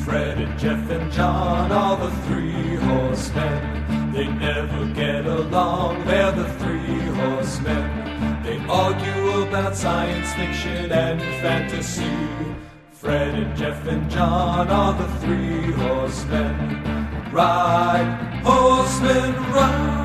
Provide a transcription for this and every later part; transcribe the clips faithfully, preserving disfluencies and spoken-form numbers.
Fred and Jeff and John are the three horsemen. They never get along, they're the three horsemen. They argue about science fiction and fantasy. Fred and Jeff and John are the three horsemen. Ride, horsemen, ride.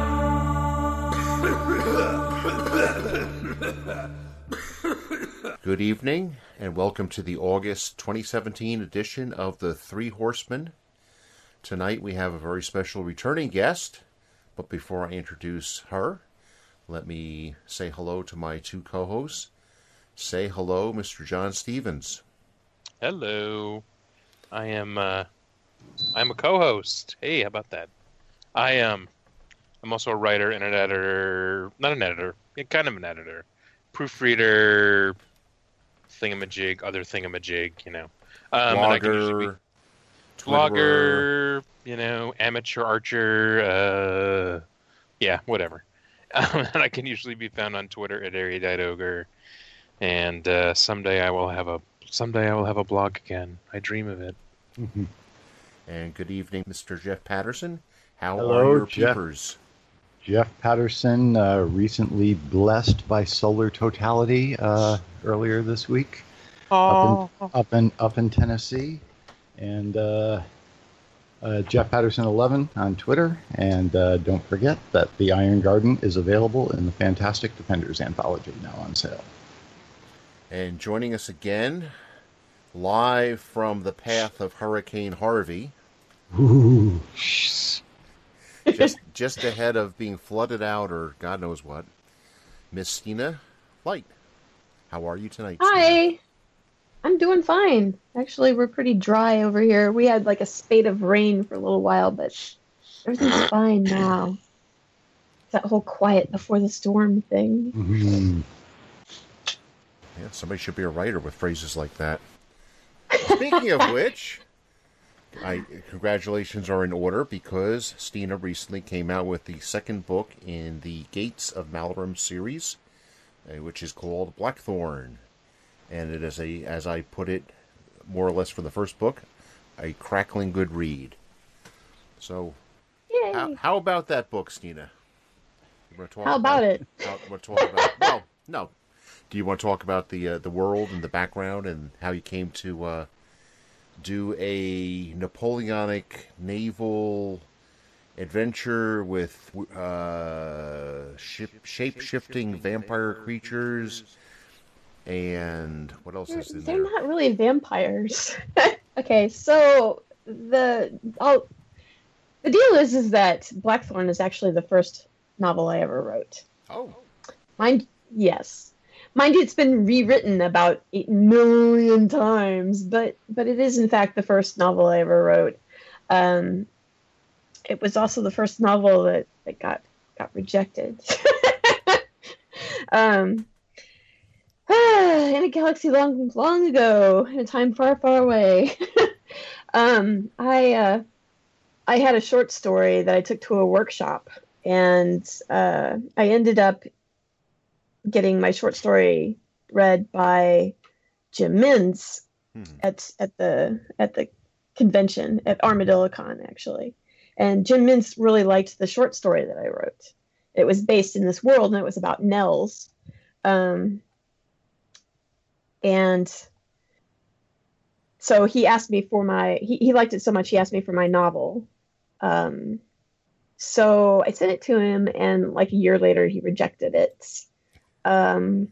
Good evening, and welcome to the August twenty seventeen edition of The Three Horsemen. Tonight we have a very special returning guest, but before I introduce her, let me say hello to my two co-hosts. Say hello, Mister John Stevens. Hello. I am, uh, I'm a co-host. Hey, how about that? I, um, I'm also a writer and an editor, not an editor, yeah, kind of an editor, proofreader, thingamajig, other thingamajig, you know. Um, Blogger, be, blogger, you know, amateur archer, uh, yeah, whatever. Um, and I can usually be found on Twitter at Erudite Ogre. And uh, someday I will have a someday I will have a blog again. I dream of it. Mm-hmm. And good evening, Mister Jeff Patterson. How Hello, are your Jeff. peepers? Jeff Patterson, uh, recently blessed by solar totality uh, earlier this week, Oh. up in, up in up in Tennessee, and uh, uh, Jeff Patterson eleven on Twitter. And uh, don't forget that the Iron Garden is available in the Fantastic Defenders anthology now on sale. And joining us again, live from the path of Hurricane Harvey. Ooh. just just ahead of being flooded out or God knows what, Miss Stina Light. How are you tonight, Hi. Stina? I'm doing fine. Actually, we're pretty dry over here. We had like a spate of rain for a little while, but everything's fine now. That whole quiet before the storm thing. Mm-hmm. Yeah, somebody should be a writer with phrases like that. Speaking of which, I congratulations are in order because Stina recently came out with the second book in the Gates of Malarum series, uh, which is called Blackthorn. And it is a, as I put it, more or less for the first book, a crackling good read. So, Yay. how, how about that book, Stina? You want to talk How about it? How, want to talk about? Well, no. Do you want to talk about the uh, the world and the background and how you came to uh, do a Napoleonic naval adventure with uh, ship, shape-shifting vampire creatures? And what else They're, is in they're there? not really vampires. Okay, so the I'll, the deal is is that Blackthorn is actually the first novel I ever wrote. Oh. Mind, yes. Mind you, it's been rewritten about eight million times, but but it is in fact the first novel I ever wrote. Um, it was also the first novel that, that got got rejected. um, in a galaxy long long ago, in a time far far away, um, I uh, I had a short story that I took to a workshop, and uh, I ended up getting my short story read by Jim Mintz hmm. at at the at the convention at ArmadilloCon, actually. And Jim Mintz really liked the short story that I wrote. It was based in this world, and it was about Nels. Um, and so he asked me for my he, he liked it so much he asked me for my novel. Um, so I sent it to him, and like a year later he rejected it. Um,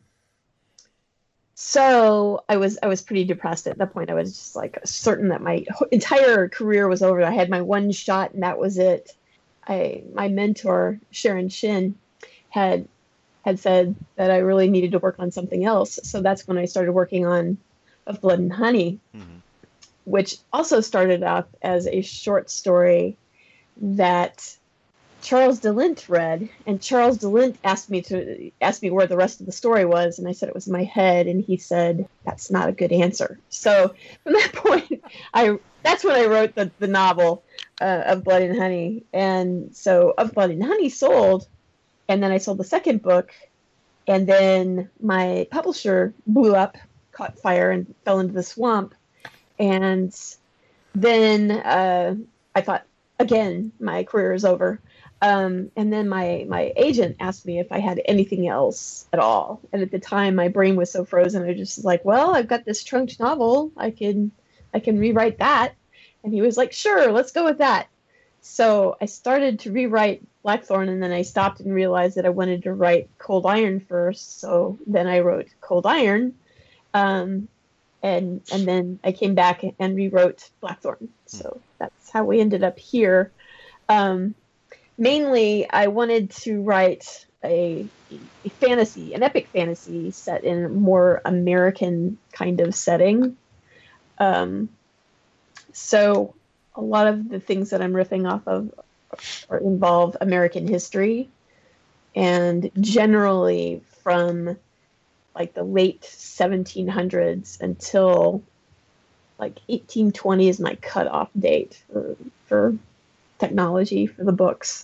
so I was, I was pretty depressed at that point. I was just like certain that my entire career was over. I had my one shot and that was it. I, my mentor, Sharon Shin, had, had said that I really needed to work on something else. So that's when I started working on Of Blood and Honey, mm-hmm. which also started up as a short story that Charles DeLint read, and Charles DeLint asked me to ask me where the rest of the story was, and I said it was in my head, and he said that's not a good answer. So from that point, I that's when I wrote the the novel uh, Of Blood and Honey, and so Of Blood and Honey sold, and then I sold the second book, and then my publisher blew up, caught fire, and fell into the swamp, and then uh, I thought, again, my career is over. Um, and then my, my agent asked me if I had anything else at all. And at the time, my brain was so frozen. I was just like, well, I've got this trunked novel. I can, I can rewrite that. And he was like, sure, let's go with that. So I started to rewrite Blackthorn, and then I stopped and realized that I wanted to write Cold Iron first. So then I wrote Cold Iron. Um, and, and then I came back and rewrote Blackthorn. So that's how we ended up here. Um, Mainly, I wanted to write a, a fantasy, an epic fantasy set in a more American kind of setting. Um, so a lot of the things that I'm riffing off of are, involve American history, and generally from like the late seventeen hundreds until like eighteen twenty is my cutoff date for, for technology for the books.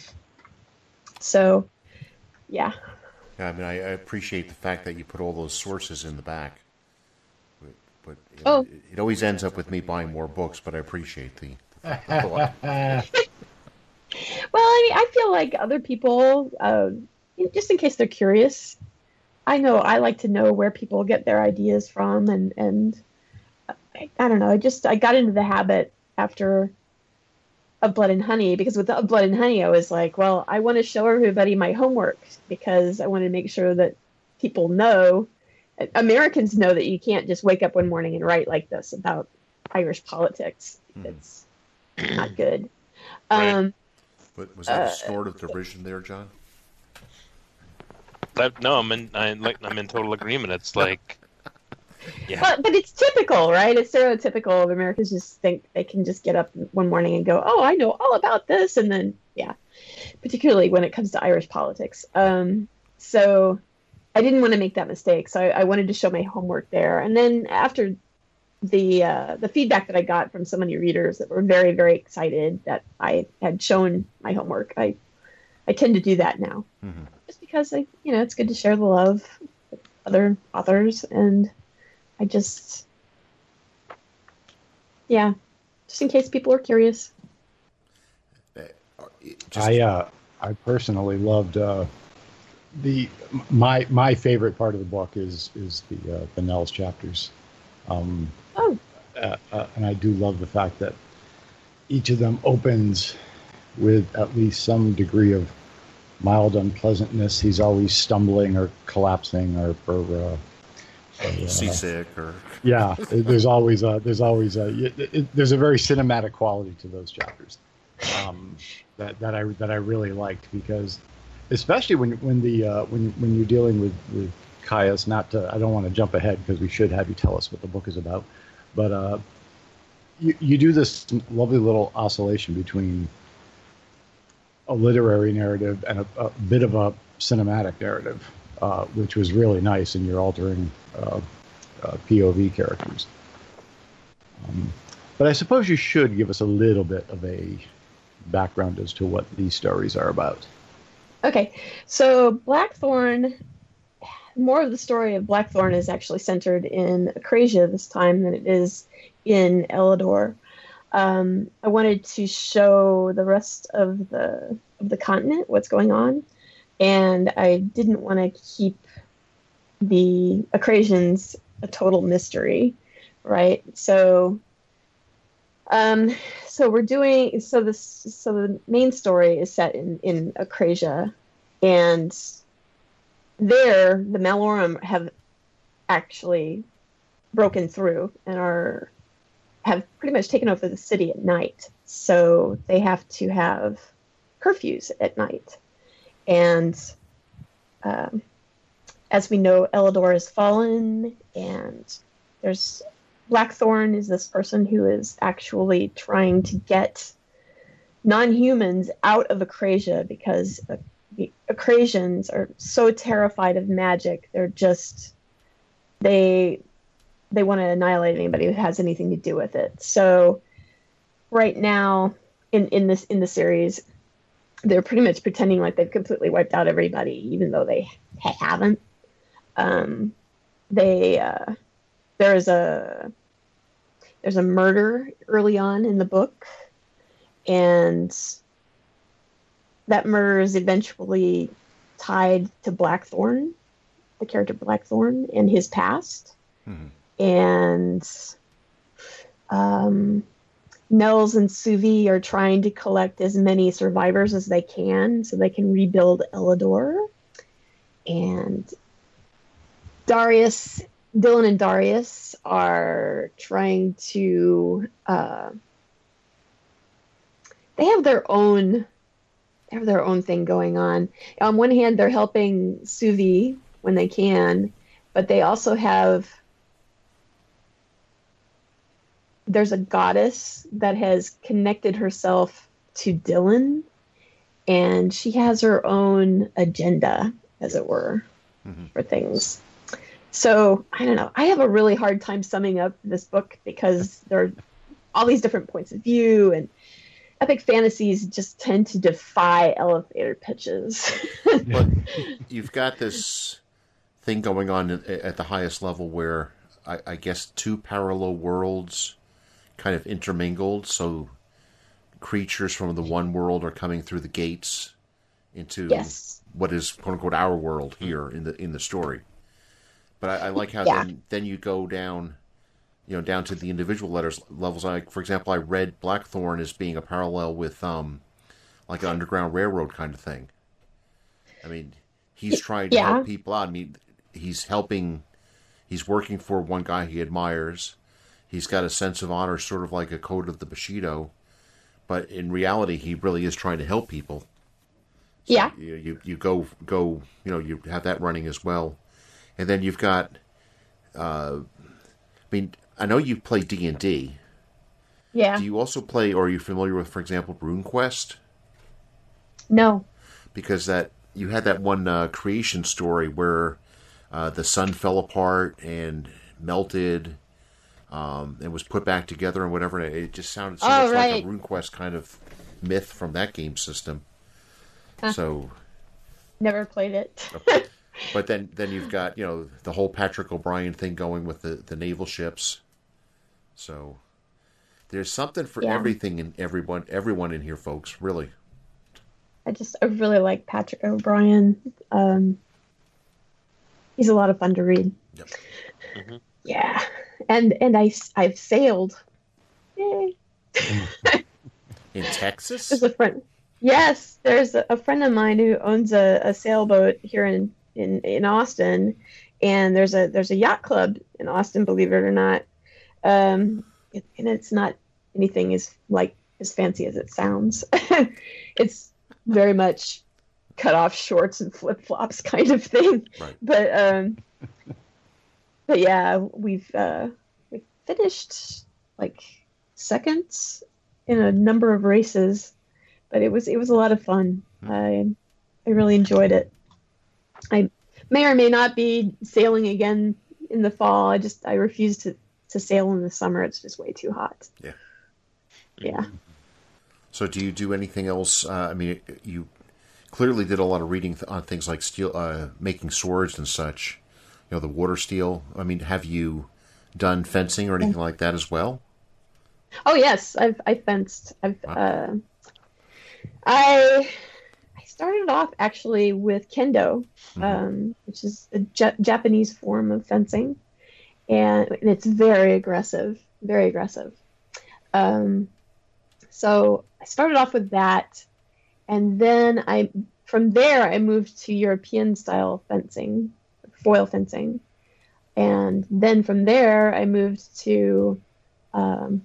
So, yeah. Yeah, I mean, I, I appreciate the fact that you put all those sources in the back. But, but you know, Oh. it, it always ends up with me buying more books, but I appreciate the, the, the thought. Well, I mean, I feel like other people, uh, just in case they're curious, I know I like to know where people get their ideas from, and and I, I don't know. I just I got into the habit after Of Blood and Honey, because with Of Blood and Honey, I was like, well, I want to show everybody my homework because I want to make sure that people know, Americans know that you can't just wake up one morning and write like this about Irish politics. Hmm. It's not good. Right. Um, But was that a Uh, snort of derision there, John? That, no, I'm in. I, like, I'm in total agreement. It's like, yeah, But but it's typical, right? It's stereotypical of Americans just think they can just get up one morning and go, oh, I know all about this. And then, yeah, particularly when it comes to Irish politics. Um, so I didn't want to make that mistake. So I, I wanted to show my homework there. And then after the uh, the feedback that I got from so many readers that were very, very excited that I had shown my homework, I I tend to do that now. Mm-hmm. Just because, I, you know, it's good to share the love with other authors, and I just, yeah, just in case people are curious. Just, I uh, I personally loved uh, the my my favorite part of the book is is the uh, the Nels chapters, um, Oh, uh, uh, and I do love the fact that each of them opens with at least some degree of mild unpleasantness. He's always stumbling or collapsing or, or uh, uh, seasick or yeah, there's always a, there's always a, it, it, there's a very cinematic quality to those chapters um, that that I that I really liked, because especially when when the uh, when when you're dealing with with Caius. Not to, I don't want to jump ahead because we should have you tell us what the book is about, but uh, you you do this lovely little oscillation between a literary narrative and a, a bit of a cinematic narrative, uh, which was really nice, and you're altering uh, uh, P O V characters. Um, but I suppose you should give us a little bit of a background as to what these stories are about. okay. So Blackthorn, more of the story of Blackthorn is actually centered in Acrasia this time than it is in Elidor. Um, I wanted to show the rest of the of the continent what's going on, and I didn't want to keep the Acrasians a total mystery, right? So, um, so we're doing so this so the main story is set in in Acrasia, and there the Malorum have actually broken through and are have pretty much taken over the city at night. So they have to have curfews at night. And um, as we know, Elidor has fallen, and there's Blackthorn is this person who is actually trying to get non-humans out of Acrasia, because uh, the Acrasians are so terrified of magic. They're just, they they want to annihilate anybody who has anything to do with it. So right now in, in this in the series, they're pretty much pretending like they've completely wiped out everybody, even though they haven't. Um, they uh, there is a there's a murder early on in the book, and that murder is eventually tied to Blackthorn, the character Blackthorn, and his past. Mhm. And um, Nels and Suvi are trying to collect as many survivors as they can so they can rebuild Elidor. And Darius, Dylan and Darius are trying to, uh, they have their own, they have their own thing going on. On one hand, they're helping Suvi when they can, but they also have, there's a goddess that has connected herself to Dylan, and she has her own agenda, as it were, Mhm. for things. So, I don't know. I have a really hard time summing up this book because there are all these different points of view, and epic fantasies just tend to defy elevator pitches. But you've got this thing going on at at the highest level where I, I guess two parallel worlds kind of intermingled, so creatures from the one world are coming through the gates into Yes. what is quote unquote our world here in the in the story. But I, I like how Yeah. then then you go down, you know, down to the individual letters levels. Like for example, I read Blackthorn as being a parallel with um like an Underground Railroad kind of thing. I mean, he's trying to Yeah. help people out. I mean, he's helping. He's working for one guy he admires. He's got a sense of honor, sort of like a code of the Bushido, but in reality, he really is trying to help people. So Yeah. You, you you go go you know you have that running as well, and then you've got. Uh, I mean, I know you play D and D. Yeah. Do you also play, or are you familiar with, for example, RuneQuest? No. Because that you had that one uh, creation story where uh, the sun fell apart and melted. Um, and was put back together and whatever. And it just sounded so Oh, much right. like a RuneQuest kind of myth from that game system. Huh. So, Never played it. but then then you've got, you know, the whole Patrick O'Brien thing going with the, the naval ships. So there's something for Yeah. everything and everyone everyone in here, folks. Really. I just, I really like Patrick O'Brien. Um, he's a lot of fun to read. Yep. Mhm. Yeah. And, and I, I've sailed. Yay. In Texas? There's a friend. Yes, there's a, a friend of mine who owns a, a sailboat here in, in, in Austin, and there's a there's a yacht club in Austin, believe it or not. Um, it, and it's not anything as like as fancy as it sounds. It's very much cut off shorts and flip flops kind of thing. Right. But um, but yeah, we've uh, we finished like second in a number of races. But it was it was a lot of fun. I I really enjoyed it. I may or may not be sailing again in the fall. I just I refuse to, to sail in the summer. It's just way too hot. Yeah. Yeah. So do you do anything else? Uh, I mean, you clearly did a lot of reading th- on things like steel, uh, making swords and such. You know, the water steel. I mean, have you done fencing or anything like that as well? Oh yes, I've I fenced. I've Wow. uh, I I started off actually with kendo, Mhm. um, which is a Ja- Japanese form of fencing, and, and it's very aggressive, very aggressive. Um, so I started off with that, and then I from there I moved to European style fencing, foil fencing, and then from there I moved to um,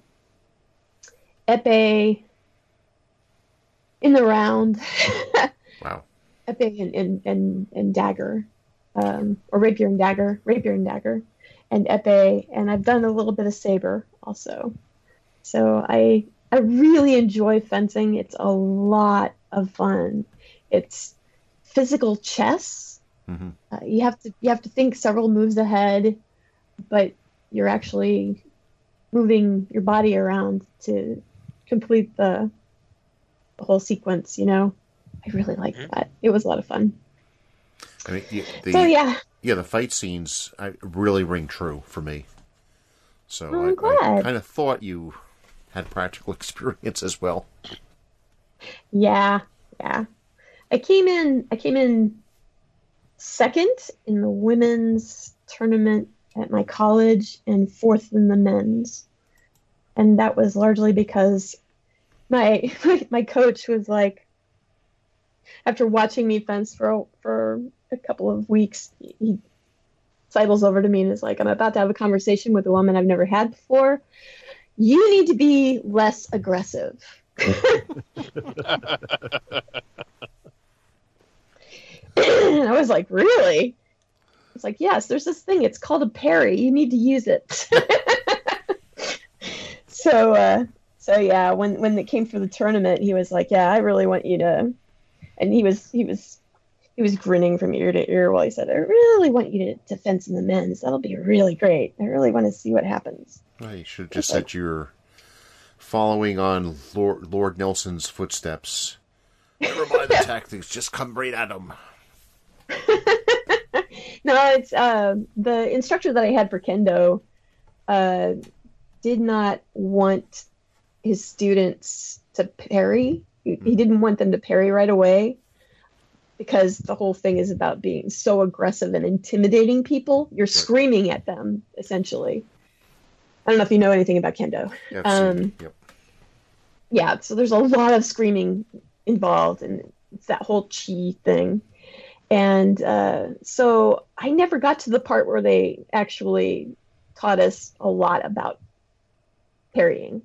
epee in the round, Wow. epee and, and, and, and dagger, um, or rapier and dagger, rapier and dagger, and epee, and I've done a little bit of saber also. So I I really enjoy fencing. It's a lot of fun. It's physical chess. hmm Uh, you have to you have to think several moves ahead, but you're actually moving your body around to complete the, the whole sequence. You know, I really liked Mhm. that. It was a lot of fun. I mean, the, the, So yeah, yeah, the fight scenes I, really ring true for me. So Oh, I'm I, I glad. kind of thought you had practical experience as well. Yeah, yeah. I came in. I came in second in the women's tournament at my college and fourth in the men's, and that was largely because my my, my coach was like, after watching me fence for for a couple of weeks, he sidles over to me and is like, "I'm about to have a conversation with a woman I've never had before. You need to be less aggressive." And I was like, "Really?" It's like, "Yes, there's this thing. It's called a parry. You need to use it." so, uh, so yeah, when when it came for the tournament, he was like, "Yeah, I really want you to," and he was he was he was grinning from ear to ear while he said, "I really want you to, to fence in the men's. That'll be really great. I really want to see what happens." Well, you should have just said you're following on Lord, Lord Nelson's footsteps. Never mind the tactics, just come right at him. No, it's uh, the instructor that I had for kendo uh, did not want his students to parry. He, he didn't want them to parry right away because the whole thing is about being so aggressive and intimidating people. You're screaming at them, essentially. I don't know if you know anything about kendo. Yeah, Um, yep. yeah, so there's a lot of screaming involved, and it's that whole chi thing. And uh, so I never got to the part where they actually taught us a lot about parrying.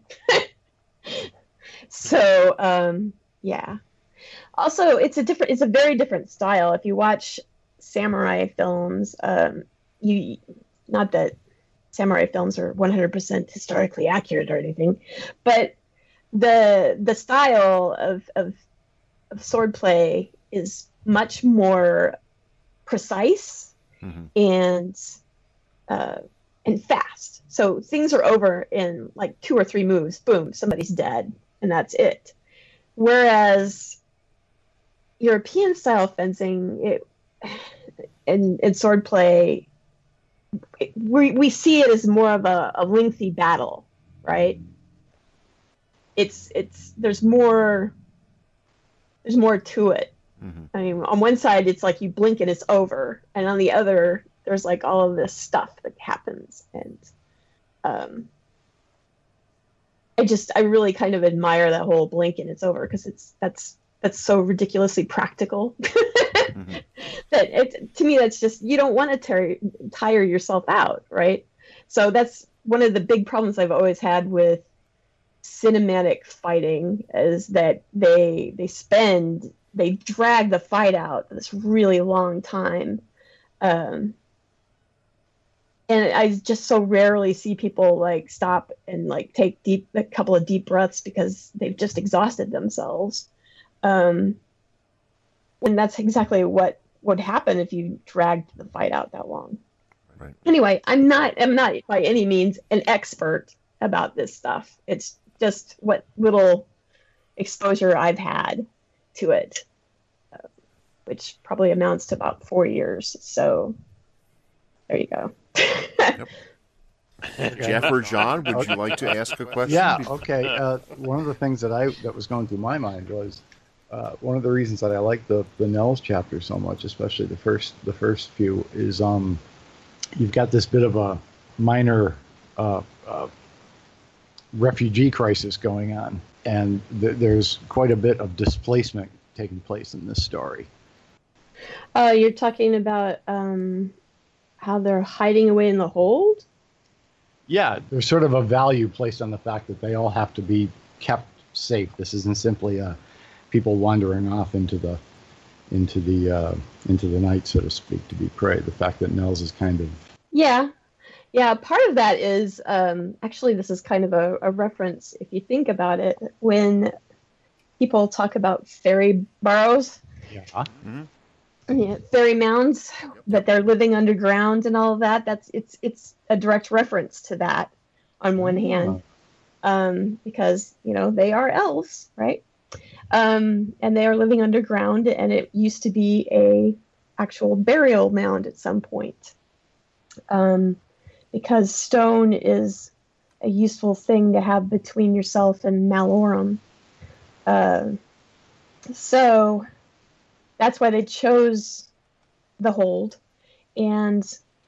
so um, yeah. Also, it's a different. It's a very different style. If you watch samurai films, um, you not that samurai films are one hundred percent historically accurate or anything, but the the style of of, of swordplay is much more precise Mm-hmm. and uh, and fast. So things are over in like two or three moves. Boom, somebody's dead, and that's it. Whereas European style fencing, it and, and swordplay, it, we we see it as more of a, a lengthy battle, right? It's it's there's more there's more to it. Mm-hmm. I mean, on one side, it's like you blink and it's over. And on the other, there's like all of this stuff that happens. And um, I just, I really kind of admire that whole blink and it's over because it's, that's, that's so ridiculously practical. Mm-hmm. That it, to me, that's just, you don't want to tire, tire yourself out, right? So that's one of the big problems I've always had with cinematic fighting is that they, they spend they drag the fight out this really long time. Um, and I just so rarely see people like stop and like take deep, a couple of deep breaths because they've just exhausted themselves. Um, and that's exactly what would happen if you dragged the fight out that long. Right. Anyway, I'm not, I'm not by any means an expert about this stuff. It's just what little exposure I've had to it, uh, which probably amounts to about four years. So there you go. Yep. Jeff or John, would you like to ask a question? Yeah. Okay. Uh, one of the things that I that was going through my mind was uh, one of the reasons that I like the the Nels chapter so much, especially the first the first few, is um you've got this bit of a minor uh, uh, refugee crisis going on. And th- there's quite a bit of displacement taking place in this story. Uh, you're talking about um, how they're hiding away in the hold? Yeah, there's sort of a value placed on the fact that they all have to be kept safe. This isn't simply uh, people wandering off into the into the uh, into the night, so to speak, to be prey. The fact that Nels is kind of Yeah. Yeah, part of that is, um, actually, this is kind of a, a reference, if you think about it, when people talk about fairy burrows, yeah. Mm-hmm. yeah, fairy mounds, that they're living underground and all of that. That's it's it's a direct reference to that on one hand, um, because, you know, they are elves, right? Um, and they are living underground, and it used to be a actual burial mound at some point. Um, because stone is a useful thing to have between yourself and Malorum. Uh, so that's why they chose the hold. And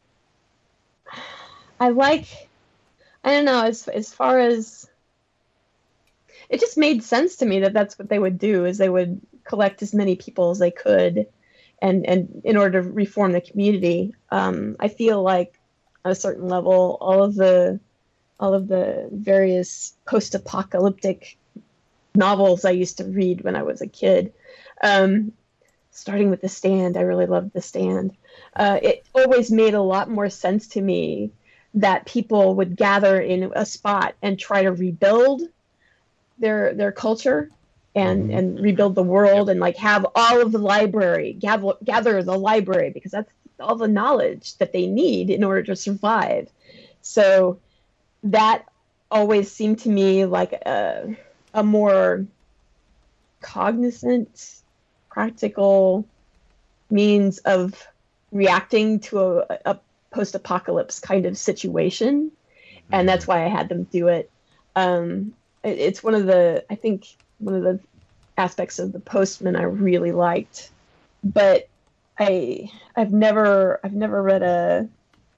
I like, I don't know, as as far as, it just made sense to me that that's what they would do, is they would collect as many people as they could, and, and in order to reform the community. Um, I feel like at a certain level, all of the all of the various post-apocalyptic novels I used to read when I was a kid, um, starting with The Stand, I really loved The Stand. Uh, it always made a lot more sense to me that people would gather in a spot and try to rebuild their their culture and, mm-hmm. and rebuild the world, and like have all of the library, gather, gather the library, because that's all the knowledge that they need in order to survive. So that always seemed to me like a, a more cognizant, practical means of reacting to a, a post-apocalypse kind of situation. Mm-hmm. And that's why I had them do it. Um, it. It's one of the, I think, one of the aspects of The Postman I really liked. But I, I've never, I've never read a...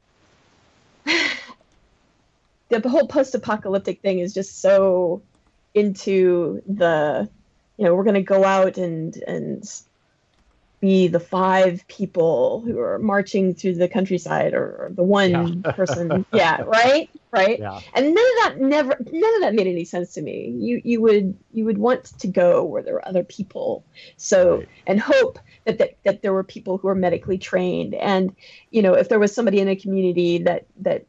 The whole post-apocalyptic thing is just so into the, you know, we're going to go out and and be the five people who are marching through the countryside, or, or the one yeah. person. Yeah, right, right. Yeah. And none of that never, none of that made any sense to me. You you would you would want to go where there were other people, so right. and hope that, that that there were people who were medically trained, and you know, if there was somebody in a community that that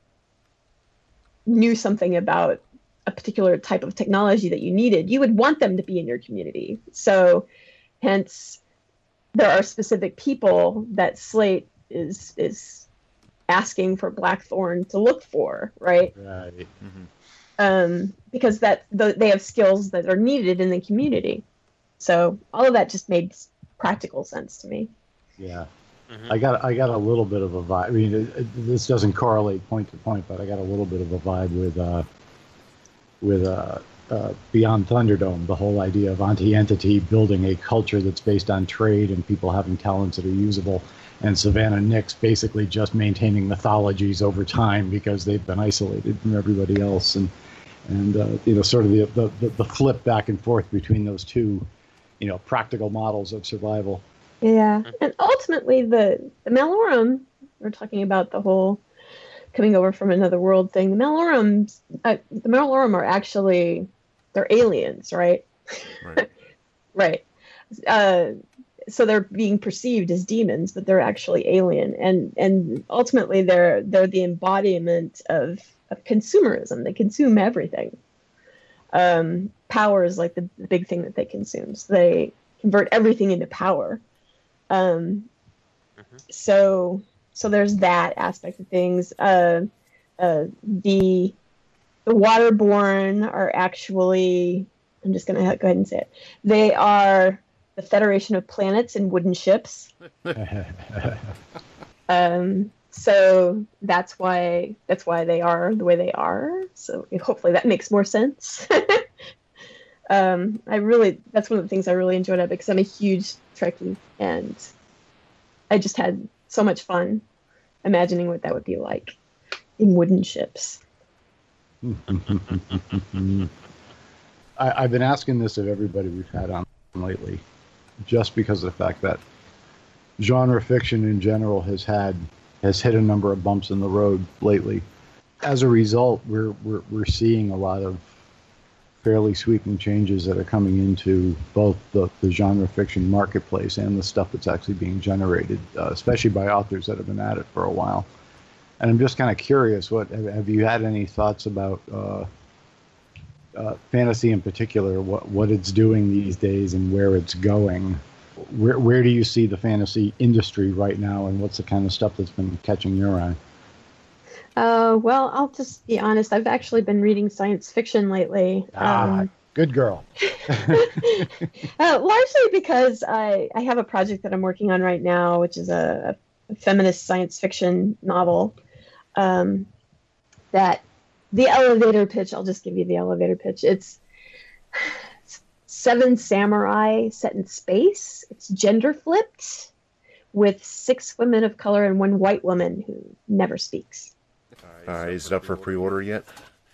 knew something about a particular type of technology that you needed, you would want them to be in your community. So hence there are specific people that Slate is is asking for Blackthorn to look for, right? Right. Mm-hmm. Um, because that the, they have skills that are needed in the community. So all of that just made practical sense to me. Yeah. Mm-hmm. I got I got a little bit of a vibe. I mean, it, it, this doesn't correlate point to point, but I got a little bit of a vibe with uh, with uh, uh, Beyond Thunderdome. The whole idea of Anti-Entity building a culture that's based on trade and people having talents that are usable, and Savannah Nix basically just maintaining mythologies over time because they've been isolated from everybody else, and and uh, you know, sort of the, the the flip back and forth between those two, you know, practical models of survival. Yeah, and ultimately the, the Malorum, we're talking about the whole coming over from another world thing. The Malorums, uh, the Malorum are actually, they're aliens, right? Right. Right. Uh, so they're being perceived as demons, but they're actually alien, and and ultimately they're they're the embodiment of, of consumerism. They consume everything. Um, power is like the, the big thing that they consume. So they convert everything into power. Um, mm-hmm. so, so there's that aspect of things. Uh, uh, the, the Waterborn are actually, I'm just going to go ahead and say it. They are the Federation of Planets in wooden ships. um, so that's why, that's why they are the way they are. So hopefully that makes more sense. Um, I really, that's one of the things I really enjoyed it, because I'm a huge Trekkie, and I just had so much fun imagining what that would be like in wooden ships. I, I've been asking this of everybody we've had on lately, just because of the fact that genre fiction in general has had, has hit a number of bumps in the road lately. As a result, we're, we're, we're seeing a lot of fairly sweeping changes that are coming into both the, the genre fiction marketplace and the stuff that's actually being generated, uh, especially by authors that have been at it for a while. And I'm just kind of curious, what have, have you had any thoughts about uh, uh, fantasy in particular, what what it's doing these days and where it's going? Where where do you see the fantasy industry right now, and what's the kind of stuff that's been catching your eye? Uh, well, I'll just be honest. I've actually been reading science fiction lately. Ah, um, good girl. uh, largely because I, I have a project that I'm working on right now, which is a, a feminist science fiction novel um, that the elevator pitch, I'll just give you the elevator pitch. It's seven samurai set in space. It's gender flipped with six women of color and one white woman who never speaks. Uh, is it up for pre-order yet?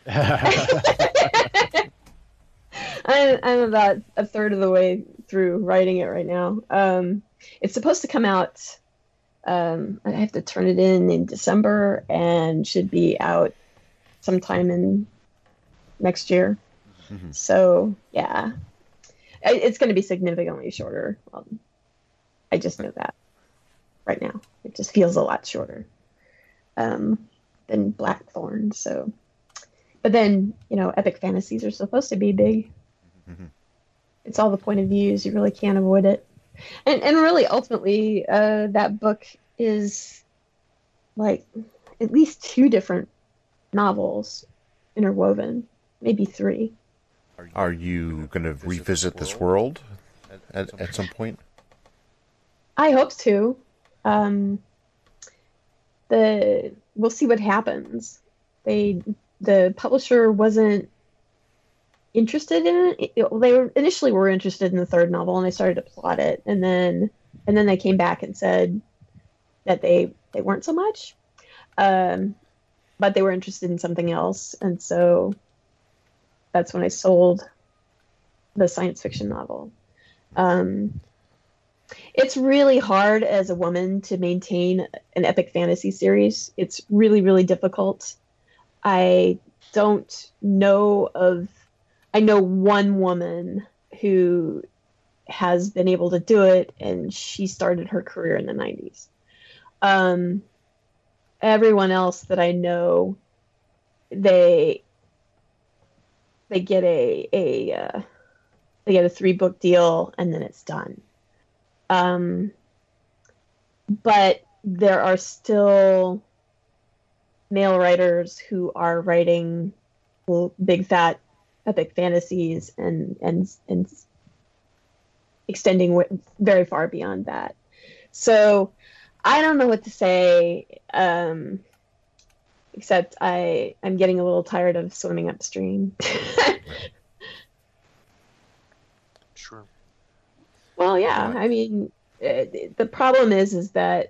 I'm, I'm about a third of the way through writing it right now. Um, it's supposed to come out, um, I have to turn it in in December and should be out sometime in next year. Mm-hmm. So, yeah. It's going to be significantly shorter. Um, I just know that right now. It just feels a lot shorter um, than Blackthorn. So, but then, you know, epic fantasies are supposed to be big. Mm-hmm. It's all the point of views. You really can't avoid it. And and really, ultimately, uh, that book is like at least two different novels interwoven, maybe three. Are you going to revisit this world at, at some point? I hope to. Um, the we'll see what happens. They the publisher wasn't interested in it. it. They were initially were interested in the third novel, and they started to plot it, and then and then they came back and said that they they weren't so much, um, but they were interested in something else, and so that's when I sold the science fiction novel. Um, it's really hard as a woman to maintain an epic fantasy series. It's really, really difficult. I don't know of, I know one woman who has been able to do it, and she started her career in the nineties. Um, everyone else that I know, they, they get a, a, uh, they get a three book deal and then it's done. Um, but there are still male writers who are writing big fat epic fantasies and, and, and extending w- very far beyond that. So I don't know what to say. Um, Except I, I'm getting a little tired of swimming upstream. Sure. Well, yeah. I mean, it, the problem is, is that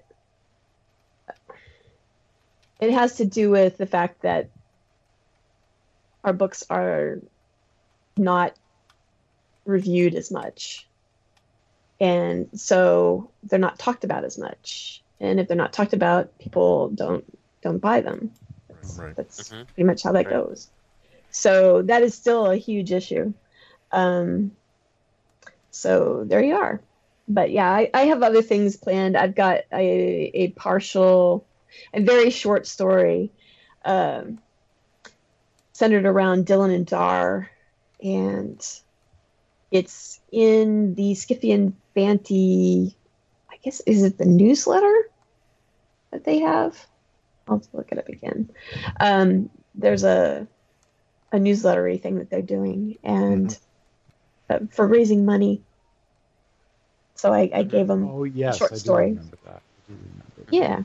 it has to do with the fact that our books are not reviewed as much, and so they're not talked about as much. And if they're not talked about, people don't don't buy them. That's, right. that's mm-hmm. pretty much how that right. goes. So that is still a huge issue. Um, so there you are. But yeah, I, I have other things planned. I've got a, a partial, a very short story um, centered around Dylan and Dar, and it's in the Scythian Fanti, I guess, is it the newsletter that they have? I'll look it up again. Um, there's a a newslettery thing that they're doing, and mm-hmm. uh, for raising money. So I, I gave them oh, yes, a short I do story. remember that. I do remember that. Yeah.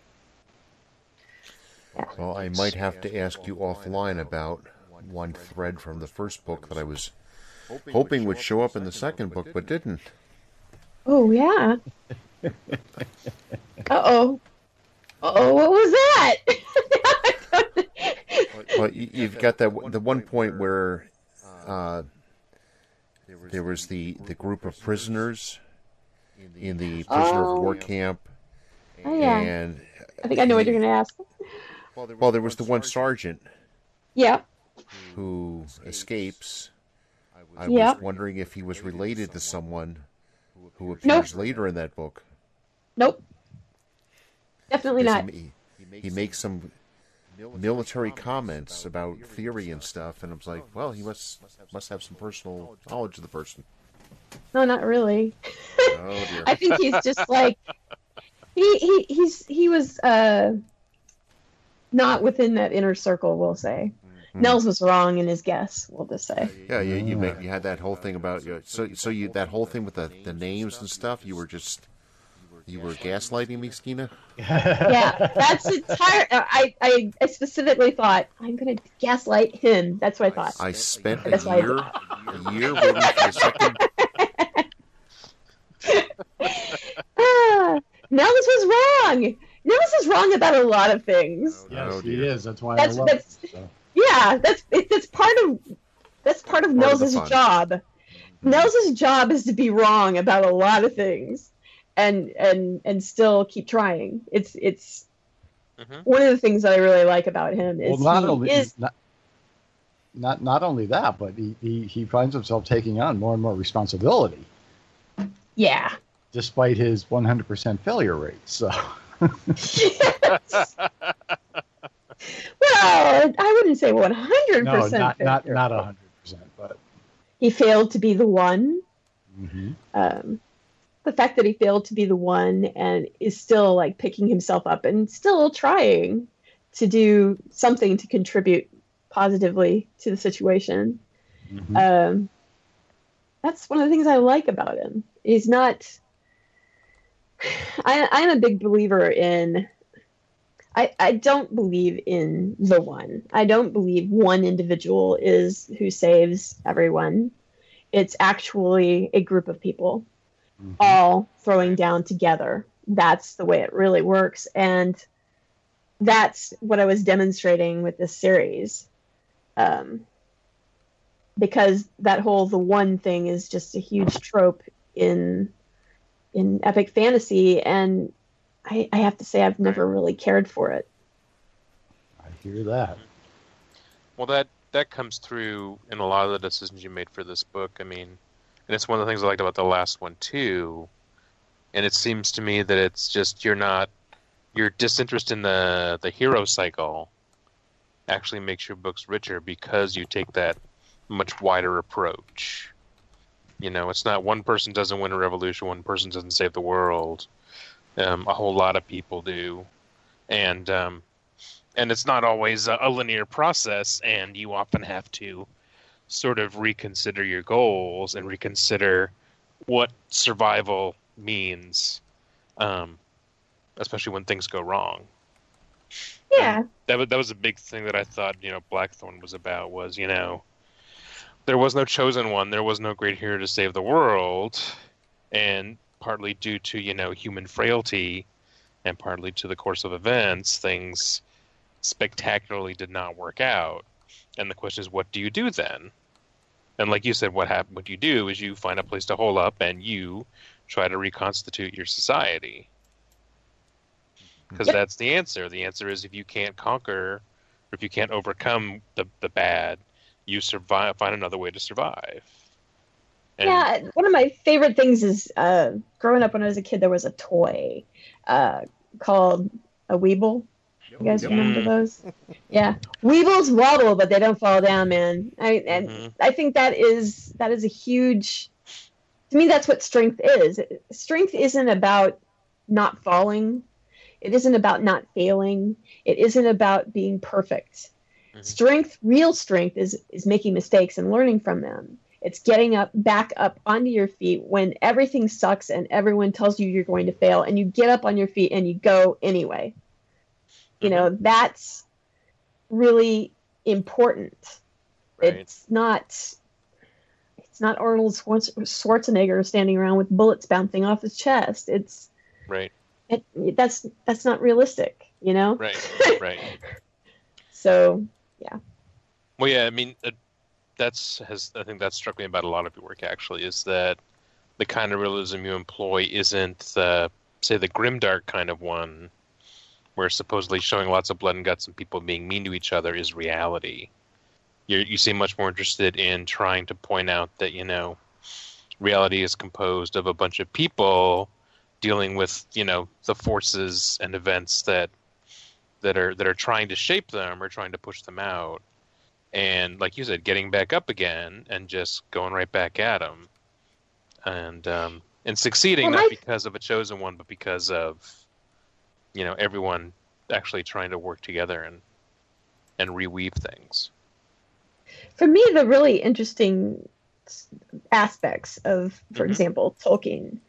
yeah. yeah. Well, I might have to ask you offline about one thread from the first book that I was hoping would show up in the second book, but didn't. Oh, yeah. Uh-oh. Uh-oh, what was that? Well, you've got that the one point where uh, there was the, the group of prisoners in the prisoner oh. of war camp. Oh, yeah. And I think I know what you're going to ask. Well, there was the one sergeant yeah. who escapes. I yeah. was wondering if he was related to someone who appears nope. later in that book. Nope. Definitely not. He, he makes some military comments about theory and stuff, and I was like, well, he must must have some personal knowledge of the person. No, not really. Oh dear. I think he's just like he he he's he was uh not within that inner circle, we'll say. Mm-hmm. Nels was wrong in his guess, we'll just say. Yeah, you you, make, you had that whole thing about you know, so so you that whole thing with the, the names and stuff. You were just You were gaslighting me, Stina? Yeah, that's entire. I, I, I specifically thought I'm going to gaslight him. That's what I thought. I spent a That's why I year, a year waiting for the second. Ah, Nels was wrong. Nels is wrong about a lot of things. Yes, Oh, he dear. is. That's why That's I love that's it. So. yeah. That's it, that's part of that's part of Part of the Nels's fun. job. Nels's job is to be wrong about a lot of things, and and and still keep trying. It's it's Mhm. one of the things that I really like about him Well, is not he only is not, not not only that, but he, he, he finds himself taking on more and more responsibility, yeah. despite his one hundred percent failure rate. So, Yes. Well, I wouldn't say one hundred no, percent. not not not one hundred percent, but He failed to be the one. mhm. Um, the fact that he failed to be the one and is still like picking himself up and still trying to do something to contribute positively to the situation. Mhm. Um, that's one of the things I like about him. He's not. I, I'm a big believer in. I, I don't believe in the one. I don't believe one individual is who saves everyone. It's actually a group of people Mhm. all throwing down together. That's the way it really works. And that's what I was demonstrating with this series. Um, because that whole the one thing is just a huge trope in in epic fantasy, and I, I have to say I've never really cared for it. I hear that. Well, that that comes through in a lot of the decisions you made for this book. I mean, and it's one of the things I liked about the last one too. And it seems to me that it's just you're not your disinterest in the the hero cycle actually makes your books richer because you take that much wider approach. You know, it's not one person doesn't win a revolution, one person doesn't save the world. Um, a whole lot of people do, and um, and it's not always a, a linear process, and you often have to sort of reconsider your goals and reconsider what survival means, um, especially when things go wrong. Yeah. And that was, that was a big thing that I thought, you know, Blackthorn was about was, you know, there was no chosen one, there was no great hero to save the world, and partly due to, you know, human frailty and partly to the course of events, things spectacularly did not work out. And the question is, what do you do then? And like you said, what hap- what you do is you find a place to hole up and you try to reconstitute your society. Because Yep. that's the answer. The answer is if you can't conquer, or if you can't overcome the, the bad, you survive. Find another way to survive. And Yeah, one of my favorite things is uh, growing up when I was a kid, there was a toy uh, called a Weeble. You guys Yep. remember Mm. those? Yeah, Weebles waddle, but they don't fall down, man. I and Mhm. I think that is that is a huge. To me, that's what strength is. Strength isn't about not falling. It isn't about not failing. It isn't about being perfect. Mhm. Strength, real strength, is is making mistakes and learning from them. It's getting up, back up onto your feet when everything sucks and everyone tells you you're going to fail, and you get up on your feet and you go anyway. You know, that's really important. Right. It's not it's not Arnold Schwarz- Schwarzenegger standing around with bullets bouncing off his chest. It's right, it, that's that's not realistic, you know? right, right. So, Well, yeah, I mean, uh, that's has I think that struck me about a lot of your work. Actually, is that the kind of realism you employ isn't the say the grimdark kind of one, where supposedly showing lots of blood and guts and people being mean to each other is reality. You you seem much more interested in trying to point out that, you know, reality is composed of a bunch of people dealing with, you know, the forces and events that that are that are trying to shape them or trying to push them out. And like you said, getting back up again and just going right back at them, and um, and succeeding Well, not my- because of a chosen one, but because of, you know, everyone actually trying to work together and and reweave things. for me, the really interesting s- aspects of, for Mhm. example, Tolkien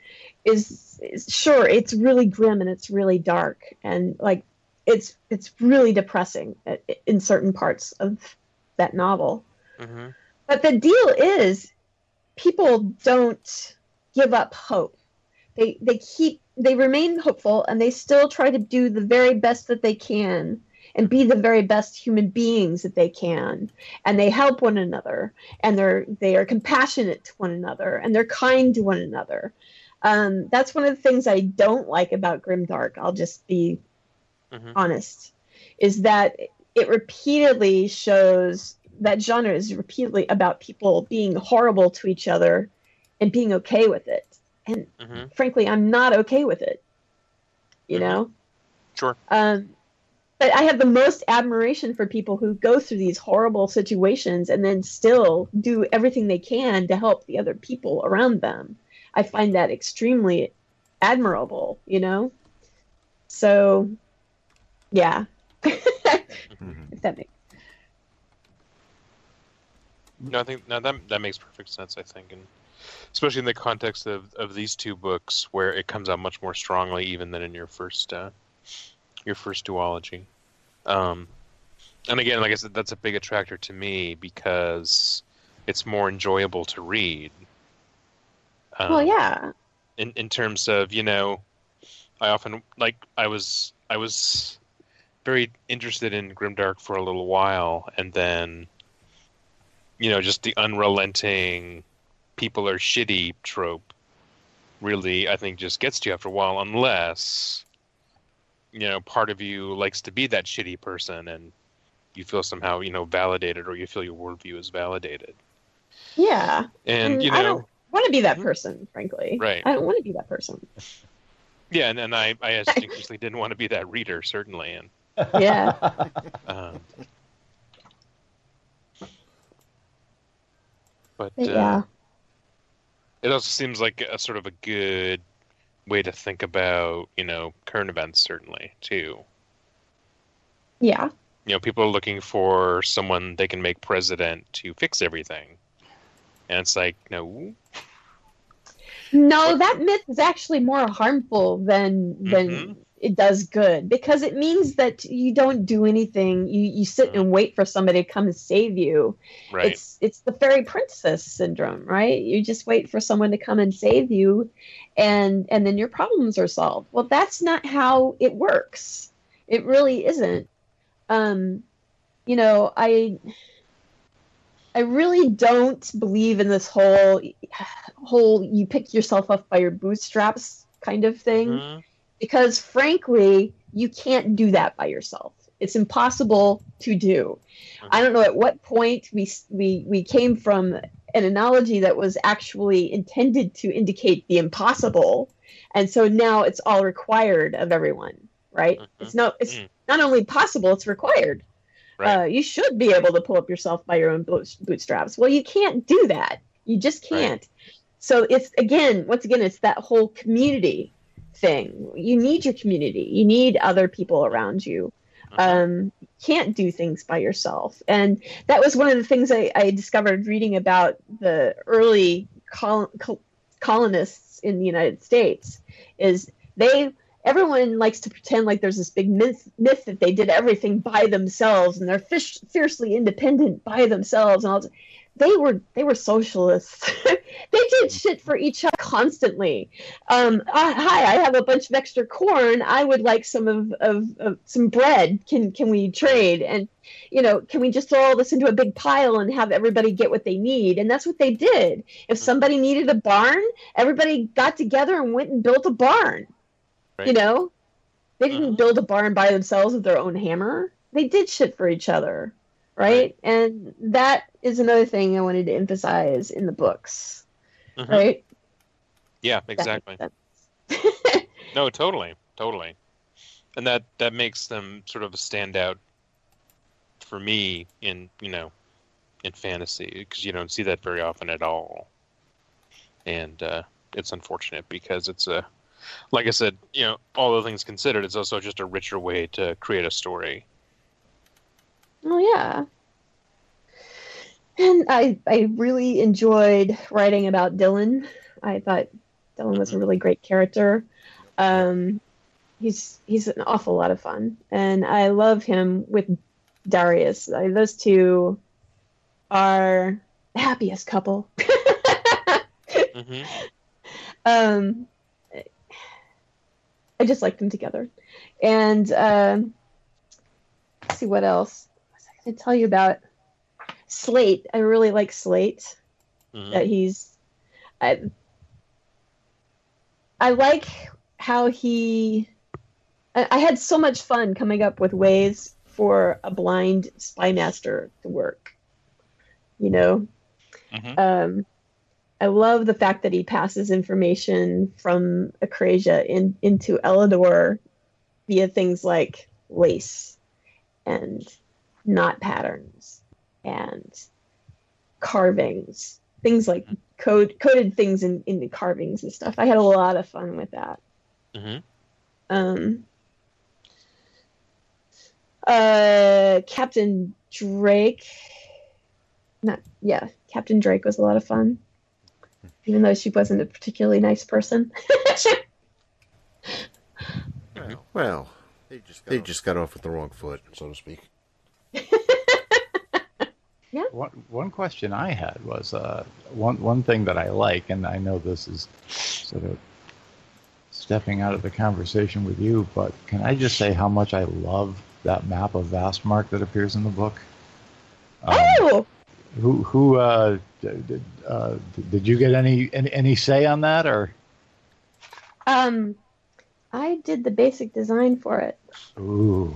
is, is sure, it's really grim and it's really dark, and like it's it's really depressing in certain parts of that novel. Mm-hmm. But the deal is, people don't give up hope. They they keep they remain hopeful, and they still try to do the very best that they can and be the very best human beings that they can. And they help one another, and they're they are compassionate to one another, and they're kind to one another. Um, that's one of the things I don't like about Grimdark. I'll just be mm-hmm. honest, is that it repeatedly shows that genre is repeatedly about people being horrible to each other and being okay with it. And mm-hmm. frankly, I'm not okay with it. You mm-hmm. know? Sure. Um, but I have the most admiration for people who go through these horrible situations and then still do everything they can to help the other people around them. I find that extremely admirable, you know? So, yeah. mm-hmm. If that makes No, I think no, that that makes perfect sense. I think, and especially in the context of, of these two books, where it comes out much more strongly, even than in your first uh, your first duology. Um, and again, like I said, that's a big attractor to me because it's more enjoyable to read. Um, well, yeah. In in terms of, you know, I often like I was I was very interested in Grimdark for a little while, and then, you know, just the unrelenting people are shitty trope really, I think, just gets to you after a while, unless, you know, part of you likes to be that shitty person and you feel somehow, you know, validated, or you feel your worldview is validated. Yeah. And, and you know, I don't want to be that person, frankly. Right. I don't want to be that person. Yeah, and, and I, I instinctively didn't want to be that reader, certainly. And yeah. Um, But, but uh, yeah, it also seems like a sort of a good way to think about, you know, current events, certainly, too. Yeah. You know, people are looking for someone they can make president to fix everything. And it's like, no. No, What? that myth is actually more harmful than than Mm-hmm. it does good, because it means that you don't do anything. You you sit Mm-hmm. and wait for somebody to come and save you. Right. It's it's the fairy princess syndrome, right? You just wait for someone to come and save you, and and then your problems are solved. Well, that's not how it works. It really isn't. Um, you know, I I really don't believe in this whole whole you pick yourself up by your bootstraps kind of thing. Mm-hmm. Because frankly, you can't do that by yourself. It's impossible to do. Mm-hmm. I don't know at what point we we we came from an analogy that was actually intended to indicate the impossible, and so now it's all required of everyone, right? Mm-hmm. It's no, it's Mm. not only possible, it's required. Right. Uh, you should be able to pull up yourself by your own boot- bootstraps. Well, you can't do that. You just can't. Right. So it's, again, once again, it's that whole community thing. You need your community. You need other people around you. Mm-hmm. Um, you can't do things by yourself. And that was one of the things I, I discovered reading about the early col- col- colonists in the United States, is they everyone likes to pretend like there's this big myth, myth that they did everything by themselves and they're fish, fiercely independent by themselves and all. They were they were socialists. They did shit for each other constantly. Um, uh, hi, I have a bunch of extra corn. I would like some of, of, of some bread. Can can we trade? And you know, can we just throw all this into a big pile and have everybody get what they need? And that's what they did. If somebody needed a barn, everybody got together and went and built a barn. Right. You know, they didn't uh-huh. build a barn by themselves with their own hammer. They did shit for each other. Right? Right. And that is another thing I wanted to emphasize in the books. Mm-hmm. Right? Yeah, exactly. No, totally. Totally. And that, that makes them sort of a standout for me in, you know, in fantasy, because you don't see that very often at all. And uh, it's unfortunate because it's a, like I said, you know, all the things considered, it's also just a richer way to create a story. Oh, yeah. And I I really enjoyed writing about Dylan. I thought Dylan was a really great character. Um, he's he's an awful lot of fun, and I love him with Darius. I, those two are the happiest couple. Mm-hmm. Um, I just like them together. And um, let's see what else was I going to tell you about. Slate. I really like Slate. Mm-hmm. That he's. I, I like how he. I, I had so much fun coming up with ways for a blind spy master to work. You know. Mm-hmm. Um, I love the fact that he passes information from Acrasia in, into Elidor via things like lace and knot patterns and carvings, things like code coded things in, in the carvings and stuff. I had a lot of fun with that. Mm-hmm. Um, uh, Captain Drake, not yeah, Captain Drake was a lot of fun. Even though she wasn't a particularly nice person. Well, well, they just got, they just got off with the wrong foot, so to speak. Yeah. One, one question I had was uh, one one thing that I like, and I know this is sort of stepping out of the conversation with you, but can I just say how much I love that map of Vastmark that appears in the book? Um, Oh! Who who uh, did uh, did you get any, any any say on that, or? Um, I did the basic design for it. Ooh,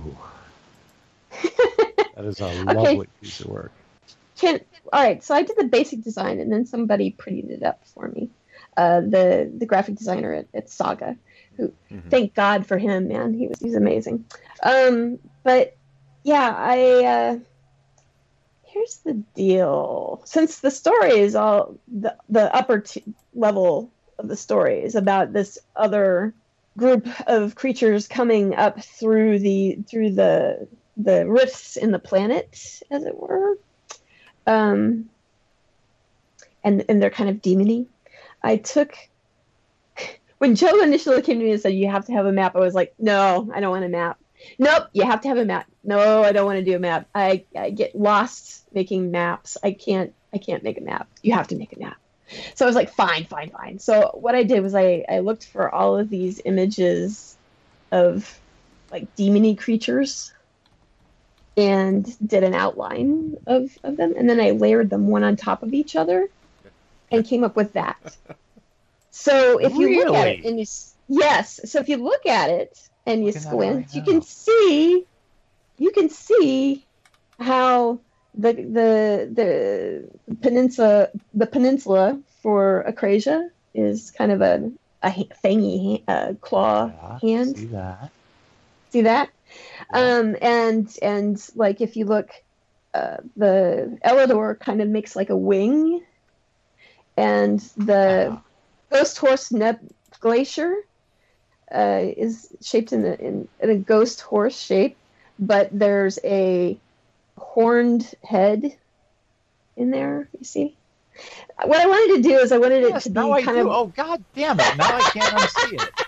that is a lovely piece of work. Can all right. So I did the basic design, and then somebody prettied it up for me. Uh, the the graphic designer at, at Saga, who Mhm. thank God for him, man. He was he's amazing. Um, but yeah, I. Uh, Here's the deal. Since the story is all the the upper t- level of the story is about this other group of creatures coming up through the through the the rifts in the planet, as it were, um, and and they're kind of demony. I took when Joe initially came to me and said you have to have a map. I was like, no, I don't want a map. Nope, you have to have a map. No, I don't want to do a map. I, I get lost making maps. I can't I can't make a map. You have to make a map. So I was like, fine, fine, fine. So what I did was I, I looked for all of these images of like demony creatures and did an outline of, of them, and then I layered them one on top of each other and came up with that. So if you look at it and you s- yes, so if you look at it and you Looking at it squint, right you now. can see you can see how the the the peninsula the peninsula for Acrasia is kind of a a ha- fangy uh, claw Yeah, hand. see that? See that? Yeah. Um, and and like if you look, uh, the Elidor kind of makes like a wing, and the Ah. Ghost Horse Neb Glacier uh, is shaped in, the, in in a ghost horse shape, but there's a horned head in there. You see? What I wanted to do is I wanted it Yes, to be now I kind do. of. Oh, God damn it! Now I can't unsee it.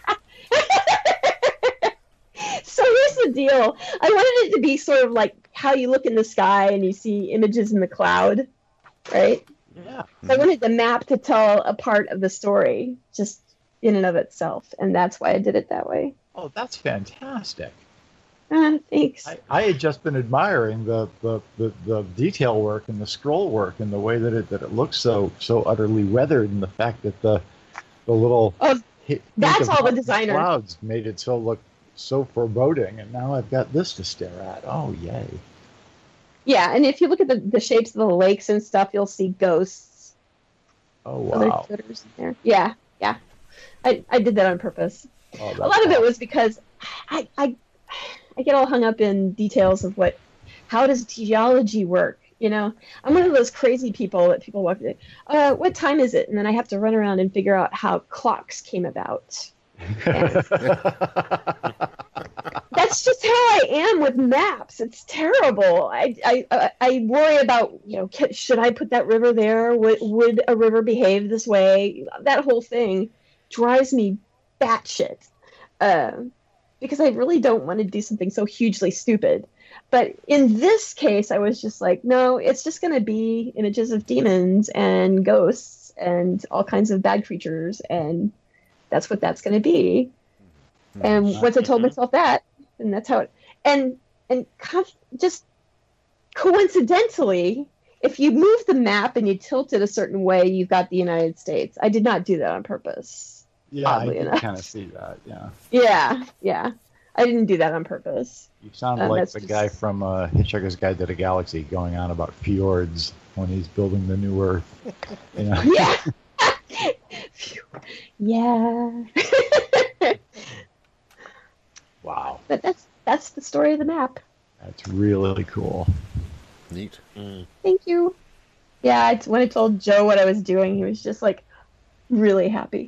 So here's the deal. I wanted it to be sort of like how you look in the sky and you see images in the cloud, right? Yeah. So I wanted the map to tell a part of the story just in and of itself, and that's why I did it that way. Oh, that's fantastic. Ah, thanks. I, I had just been admiring the, the, the, the detail work and the scroll work and the way that it that it looks so so utterly weathered, and the fact that the the little Oh, hit, that's hint of all the mountain designer. clouds made it so look so foreboding, and now I've got this to stare at. Oh, yay! Yeah, and if you look at the, the shapes of the lakes and stuff, you'll see ghosts. Oh, Other wow! critters in there. Yeah, yeah. I, I did that on purpose. Oh, that's A lot of it awesome. was because I, I I get all hung up in details of what how does geology work, you know? I'm one of those crazy people that people walk in, uh, what time is it? And then I have to run around and figure out how clocks came about. That's just how I am with maps. It's terrible. I I I- I worry about, you know, ca- should I put that river there? Would would a river behave this way? That whole thing. drives me batshit. Um, because I really don't want to do something so hugely stupid. But in this case, I was just like, no, it's just going to be images of demons and ghosts and all kinds of bad creatures, and that's what that's going to be. And once I told myself that, and that's how it, and and just coincidentally, if you move the map and you tilt it a certain way, you've got the United States. I did not do that on purpose. Yeah, I can kind of see that. Yeah. Yeah, yeah. I didn't do that on purpose. You sound Um, like that's the just- guy from uh, Hitchhiker's Guide to the Galaxy going on about fjords when he's building the new Earth. You know? Yeah. Phew. Yeah. Wow, But that's that's the story of the map. that's really cool. Neat. Mm. Thank you. Yeah, I, when I told Joe what I was doing, he was just like really happy.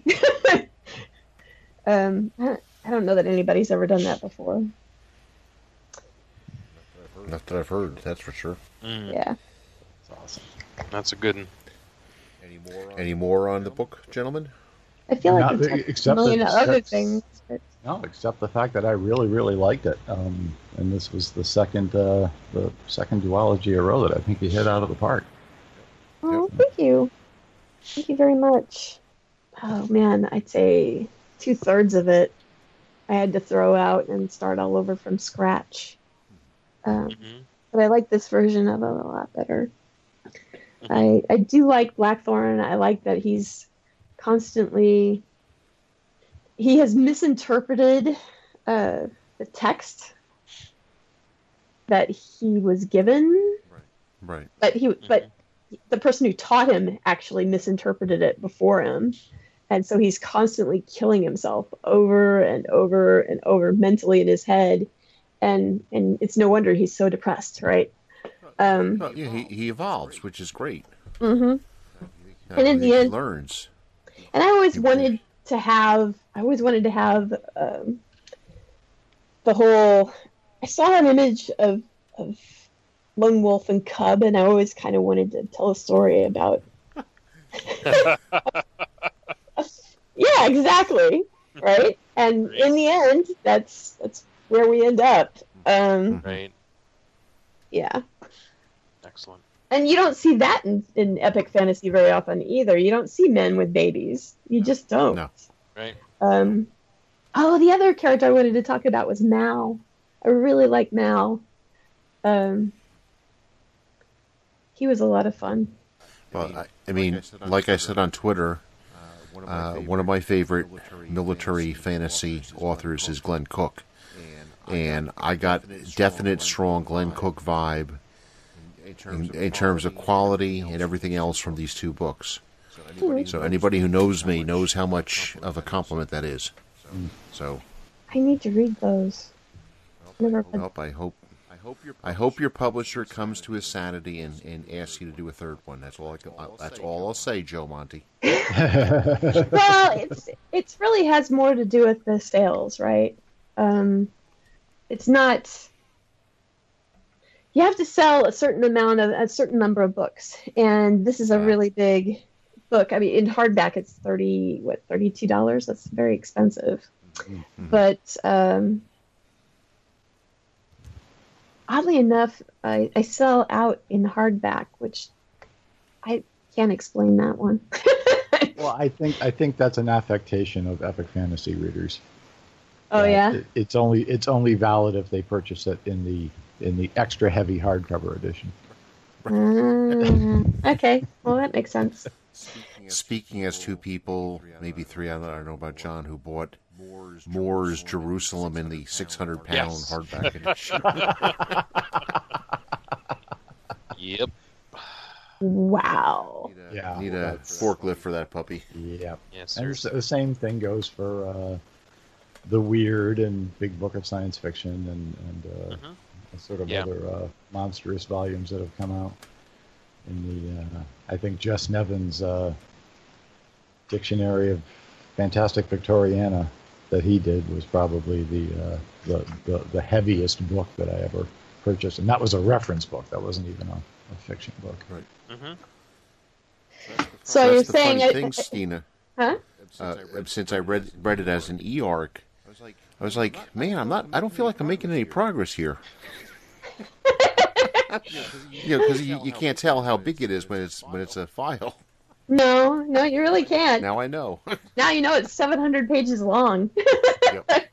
um, I don't, I don't know that anybody's ever done that before. Not that I've heard, that's for sure. Mm. Yeah. That's awesome. That's a good one. Any more on, Any more on the book, gentlemen? I feel like Not- I've talked a except million that- other that's- things. But No, except the fact that I really, really liked it. Um, and this was the second, uh, the second duology in a row that I think you hit out of the park. oh, thank you. Thank you very much. Oh man, I'd say two thirds of it I had to throw out and start all over from scratch. Um, hmm but I like this version of it a lot better. I I do like Blackthorn. I like that he's constantly he has misinterpreted uh, the text that he was given, Right. but he but the person who taught him actually misinterpreted it before him, and so he's constantly killing himself over and over and over mentally in his head, and and it's no wonder he's so depressed, right? Um, Well, yeah, he, he evolves, which is great. mhm. Uh, And in the he end- learns. And I always You- wanted to have, I always wanted to have um, the whole. I saw an image of of Lone Wolf and Cub, and I always kind of wanted to tell a story about. Yeah, exactly. Right, and in the end, that's that's where we end up. Um, Right. yeah. Excellent. And you don't see that in, in epic fantasy very often either. You don't see men with babies. You just don't. No. Right. Um, oh, the other character I wanted to talk about was Mal. I really like Mal. Um, he was a lot of fun. Well, I, I mean, like I said on Twitter, uh, one of my favorite military fantasy authors is Glenn Cook. And I got definite, strong Glenn Cook vibe in, in terms of quality and everything else from these two books. So anybody who knows me knows how much of a compliment that is. So, I need to read those. Never read. well, I hope I hope your publisher comes to his sanity and, and asks you to do a third one. That's all I can, uh, that's all I'll say, Joe Monty. Well, it's it's really has more to do with the sales, right? Um, it's not. You have to sell a certain amount of a certain number of books, and this is a really big book. I mean, in hardback, it's thirty what thirty two dollars. That's very expensive, but um, oddly enough, I, I sell out in hardback, which I can't explain that one. Well, I think I think that's an affectation of epic fantasy readers. Oh Uh, yeah. it- it's only it's only valid if they purchase it in the in the extra heavy hardcover edition. Uh, okay, well that makes sense. Speaking as two people, maybe three, I don't know about John, who bought Moore's Jerusalem in the six hundred pound Yes. hardback edition. Yep. Wow. Yeah, Need a that's- forklift for that puppy. Yep. Yes, And sir. the same thing goes for uh, the weird and big book of science fiction and and uh, Mhm. the sort of Yeah. other uh, monstrous volumes that have come out. In the, uh, I think Jess Nevin's uh, dictionary of Fantastic Victoriana that he did was probably the, uh, the the the heaviest book that I ever purchased, and that was a reference book. That wasn't even a, a fiction book. hmm So you're That's the saying funny it, thing, Stina. huh? uh, since I read read it as an e-arc, I was like, man, I'm not. I don't feel like I'm making any progress here. You know, because you, you can't tell how big it is when it's when it's a file. No, no, you really can't. Now I know. Now you know it's seven hundred pages long. Yep.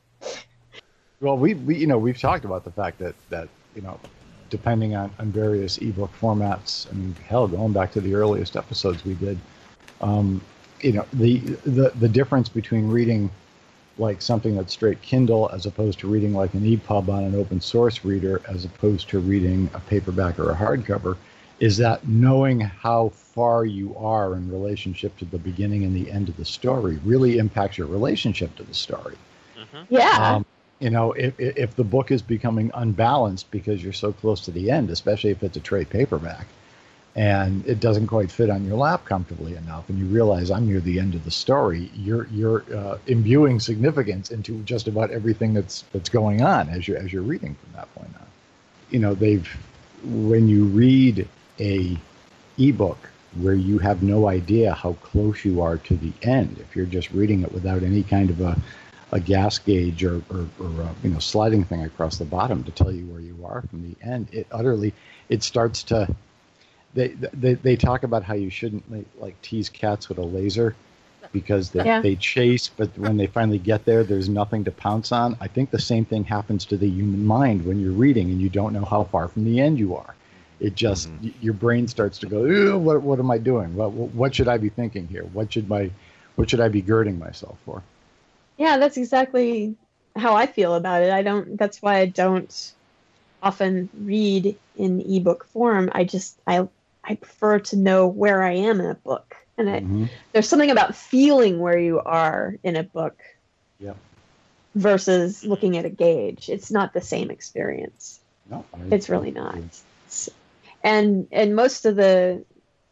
Well, we, we you know we've talked about the fact that, that you know, depending on, on various ebook formats, and hell, going back to the earliest episodes we did, um, you know, the, the the difference between reading like something that's straight Kindle as opposed to reading like an E P U B on an open source reader as opposed to reading a paperback or a hardcover is that knowing how far you are in relationship to the beginning and the end of the story really impacts your relationship to the story. Mm-hmm. Yeah. Um, you know, if if the book is becoming unbalanced because you're so close to the end, especially if it's a trade paperback, and it doesn't quite fit on your lap comfortably enough, and you realize I'm near the end of the story, you're you're uh, imbuing significance into just about everything that's that's going on as you as you're reading from that point on. You know, they've when you read a ebook where you have no idea how close you are to the end, if you're just reading it without any kind of a a gas gauge or, or, or uh, you know, sliding thing across the bottom to tell you where you are from the end, it utterly, it starts to, they they, they talk about how you shouldn't like, like tease cats with a laser because they, Yeah. they chase, but when they finally get there, there's nothing to pounce on. I think the same thing happens to the human mind when you're reading and you don't know how far from the end you are. It just, mm-hmm. y- your brain starts to go, ew, what what am I doing? What what should I be thinking here? What should my, what should I be girding myself for? Yeah, that's exactly how I feel about it. I don't, that's why I don't often read in ebook form. I just, I, I prefer to know where I am in a book. And it, Mm-hmm. there's something about feeling where you are in a book Yep. versus looking at a gauge. It's not the same experience. No, I, It's really not. It's- and, and most of the,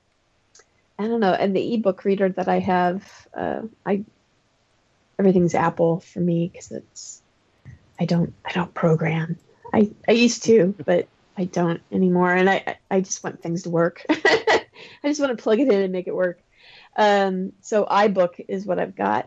I don't know, and the ebook reader that I have, uh, I, everything's Apple for me because it's I don't I don't program. I, I used to, but I don't anymore, and I I just want things to work. I just want to plug it in and make it work. Um, so iBook is what I've got,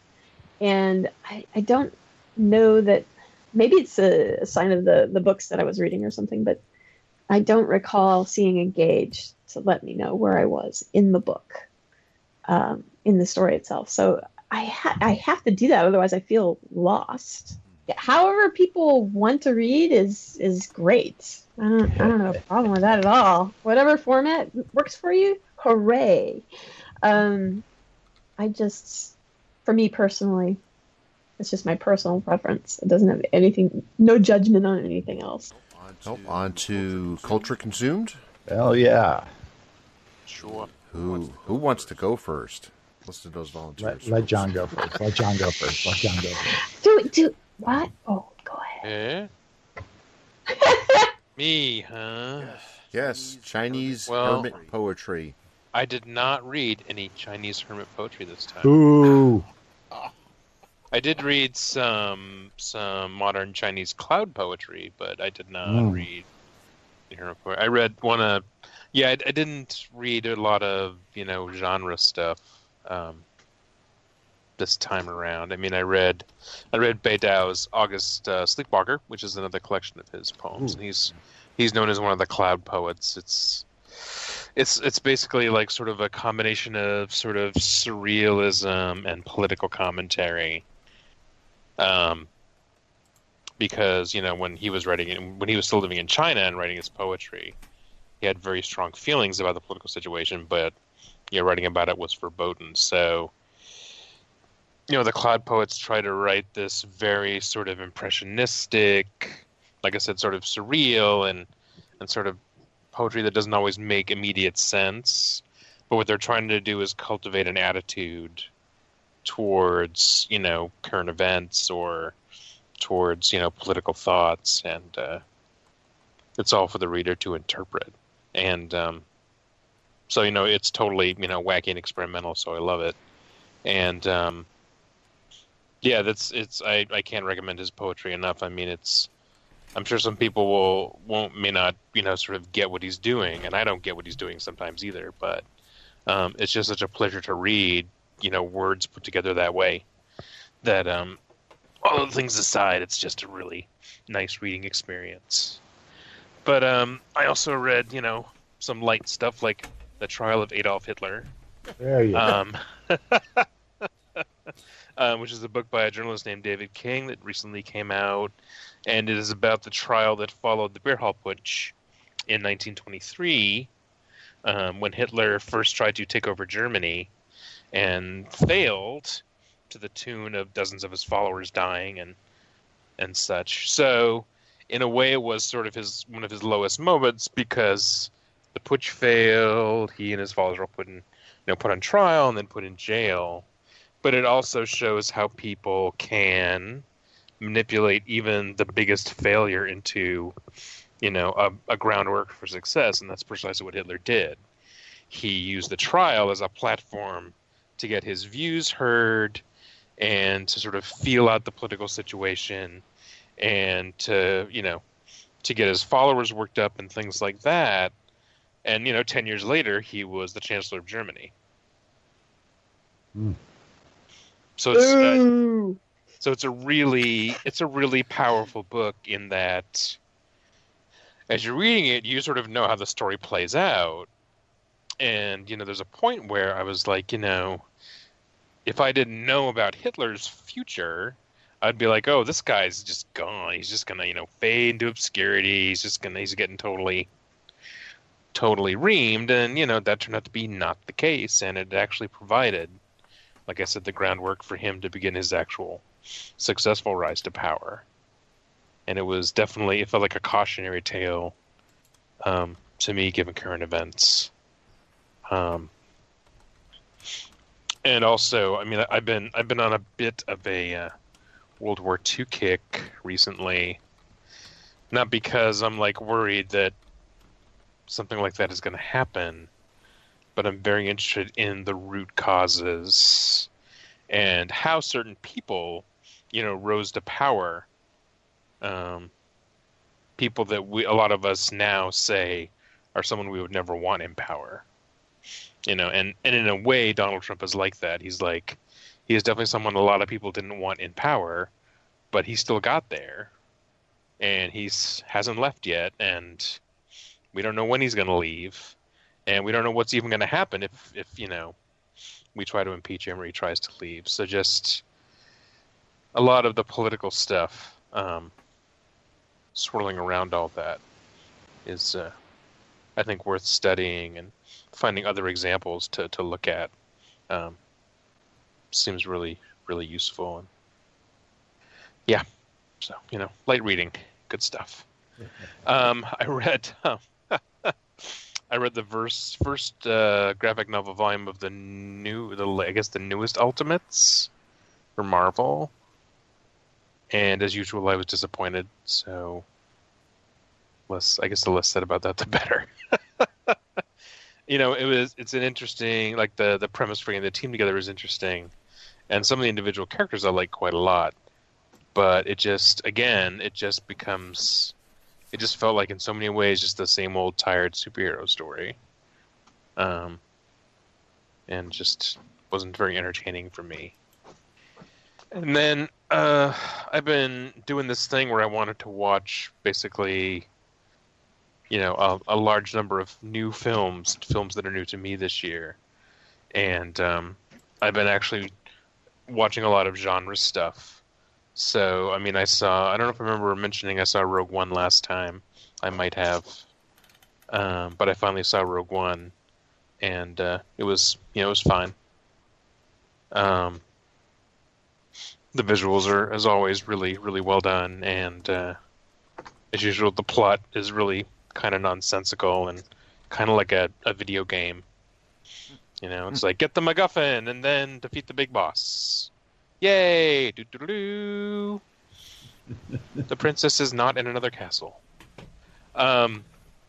and I, I don't know that maybe it's a, a sign of the the books that I was reading or something, but I don't recall seeing a gauge to let me know where I was in the book, um, in the story itself. So. I ha- I have to do that, otherwise I feel lost. However, people want to read is is great. I don't I don't have a problem with that at all. Whatever format works for you, hooray! Um, I just, for me personally, it's just my personal preference. It doesn't have anything, no judgment on anything else. Oh, on to Culture Consumed. Hell yeah. Sure. Who who wants to go first? Listen to those volunteers. Let, let John go first. Let John go first. Let John go first. Do it. Do what? Oh, go ahead. Eh? Me, huh? Yes, Chinese Well- hermit poetry. I did not read any Chinese hermit poetry this time. Ooh. I did read some some modern Chinese cloud poetry, but I did not Mm. read the hermit poetry. I read one of, yeah, I, I didn't read a lot of, you know, genre stuff um, this time around. I mean, I read I read Beidao's August uh, Sleepwalker, which is another collection of his poems, Ooh. and he's he's known as one of the cloud poets. It's It's it's basically like sort of a combination of sort of surrealism and political commentary. Um, because you know when he was writing, when he was still living in China and writing his poetry, he had very strong feelings about the political situation, but you know, writing about it was verboten. So, you know, the cloud poets try to write this very sort of impressionistic, like I said, sort of surreal and and sort of poetry that doesn't always make immediate sense, but what they're trying to do is cultivate an attitude towards, you know, current events or towards, you know, political thoughts, and uh, it's all for the reader to interpret. And um, so, you know, it's totally, you know, wacky and experimental, so I love it. And um, yeah, that's it's I, I can't recommend his poetry enough. I mean, it's I'm sure some people will won't may not you know sort of get what he's doing, and I don't get what he's doing sometimes either. But um, it's just such a pleasure to read you know, words put together that way. That um, all other things aside, it's just a really nice reading experience. But um, I also read, you know, some light stuff like The Trial of Adolf Hitler. There you go. Um, um, which is a book by a journalist named David King that recently came out, and it is about the trial that followed the Beer Hall Putsch in nineteen twenty-three, um, when Hitler first tried to take over Germany and failed, to the tune of dozens of his followers dying and and such. So, in a way, it was sort of his one of his lowest moments because the putsch failed. He and his followers were put in, you know, put on trial and then put in jail. But it also shows how people can manipulate even the biggest failure into, you know, a, a groundwork for success, and that's precisely what Hitler did. He used the trial as a platform to get his views heard and to sort of feel out the political situation and to, you know, to get his followers worked up and things like that. And, you know, ten years later, he was the Chancellor of Germany. Mm. So it's uh, Ooh. so it's a really it's a really powerful book in that as you're reading it, you sort of know how the story plays out. And, you know, there's a point where I was like, you know, if I didn't know about Hitler's future, I'd be like, oh, this guy's just gone. He's just going to, you know, fade into obscurity. He's just going to, he's getting totally, totally reamed. And, you know, that turned out to be not the case. And it actually provided, like I said, the groundwork for him to begin his actual successful rise to power. And it was definitely, it felt like a cautionary tale um, to me, given current events. Um, and also, I mean, I've been I've been on a bit of a uh, World War Two kick recently, not because I'm like worried that something like that is going to happen, but I'm very interested in the root causes and how certain people, you know, rose to power. Um, people that we a lot of us now say are someone we would never want in power. You know, and, and in a way, Donald Trump is like that. He's like, he is definitely someone a lot of people didn't want in power, but he still got there, and he's hasn't left yet, and we don't know when he's going to leave, and we don't know what's even going to happen if, if, you know, we try to impeach him or he tries to leave. So just a lot of the political stuff um, swirling around all that is, uh, I think, worth studying, and finding other examples to, to look at um, seems really, really useful. And yeah, so, you know, light reading, good stuff. Um, I read um, I read the verse, first uh, graphic novel volume of the new, the I guess the newest Ultimates for Marvel. And as usual, I was disappointed, so less, I guess the less said about that, the better. You know, it was, it's an interesting, like the, the premise for getting the team together is interesting. And some of the individual characters I like quite a lot. But it just, again, it just becomes, it just felt like in so many ways just the same old tired superhero story. Um, and just wasn't very entertaining for me. And then uh, I've been doing this thing where I wanted to watch basically, you know, a, a large number of new films, films that are new to me this year. And um, I've been actually watching a lot of genre stuff. So, I mean, I saw, I don't know if I remember mentioning I saw Rogue One last time. I might have. Um, but I finally saw Rogue One. And uh, it was, you know, it was fine. Um, the visuals are, as always, really, really well done. And uh, as usual, the plot is really kind of nonsensical and kind of like a, a video game. You know, it's like, get the MacGuffin and then defeat the big boss. Yay! Doo-doo-doo. The princess is not in another castle. Um,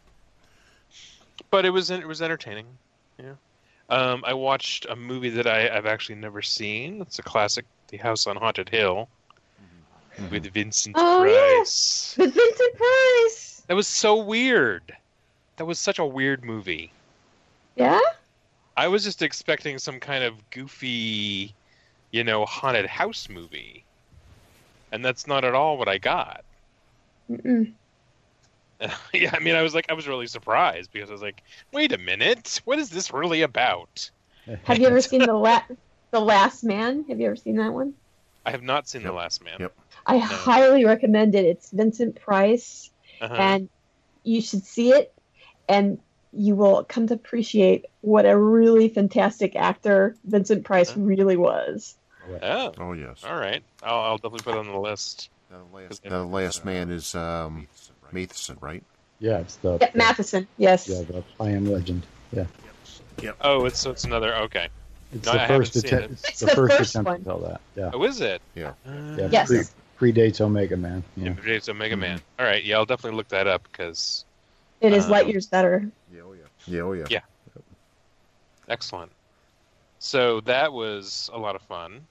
but it was it was entertaining. Yeah. Um, I watched a movie that I, I've actually never seen. It's a classic, The House on Haunted Hill, mm-hmm. with Vincent oh, Price. Yes. With Vincent Price. That was so weird. That was such a weird movie. Yeah? I was just expecting some kind of goofy, you know, haunted house movie, and that's not at all what I got. Mm-mm. Yeah, I mean, I was like, I was really surprised because I was like, wait a minute, what is this really about? Have you ever seen the la- the Last Man? Have you ever seen that one? I have not seen Yep. The Last Man. Yep. I highly recommend it. It's Vincent Price, Uh-huh. and you should see it, and you will come to appreciate what a really fantastic actor Vincent Price Uh-huh. really was. Oh, Oh yes. all right. I'll, I'll definitely put it on the list. The last, the last man is um, Matheson, right? Yeah, it's the, Yeah, Matheson, yes. yeah, the I Am Legend. Yeah, Oh, it's so it's another. Okay. it's No, the I haven't first seen attempt. it. It's, It's the, the first, first attempt one. to tell that. Yeah, Oh, is it? Yeah. Uh, yeah. Yes. Pre, predates Omega Man. Yeah. Yeah, it's Omega Man. All right. Yeah, I'll definitely look that up because It is Um, light years better. Yeah. Oh yeah. Yeah. Oh yeah. Yeah. excellent. So that was a lot of fun.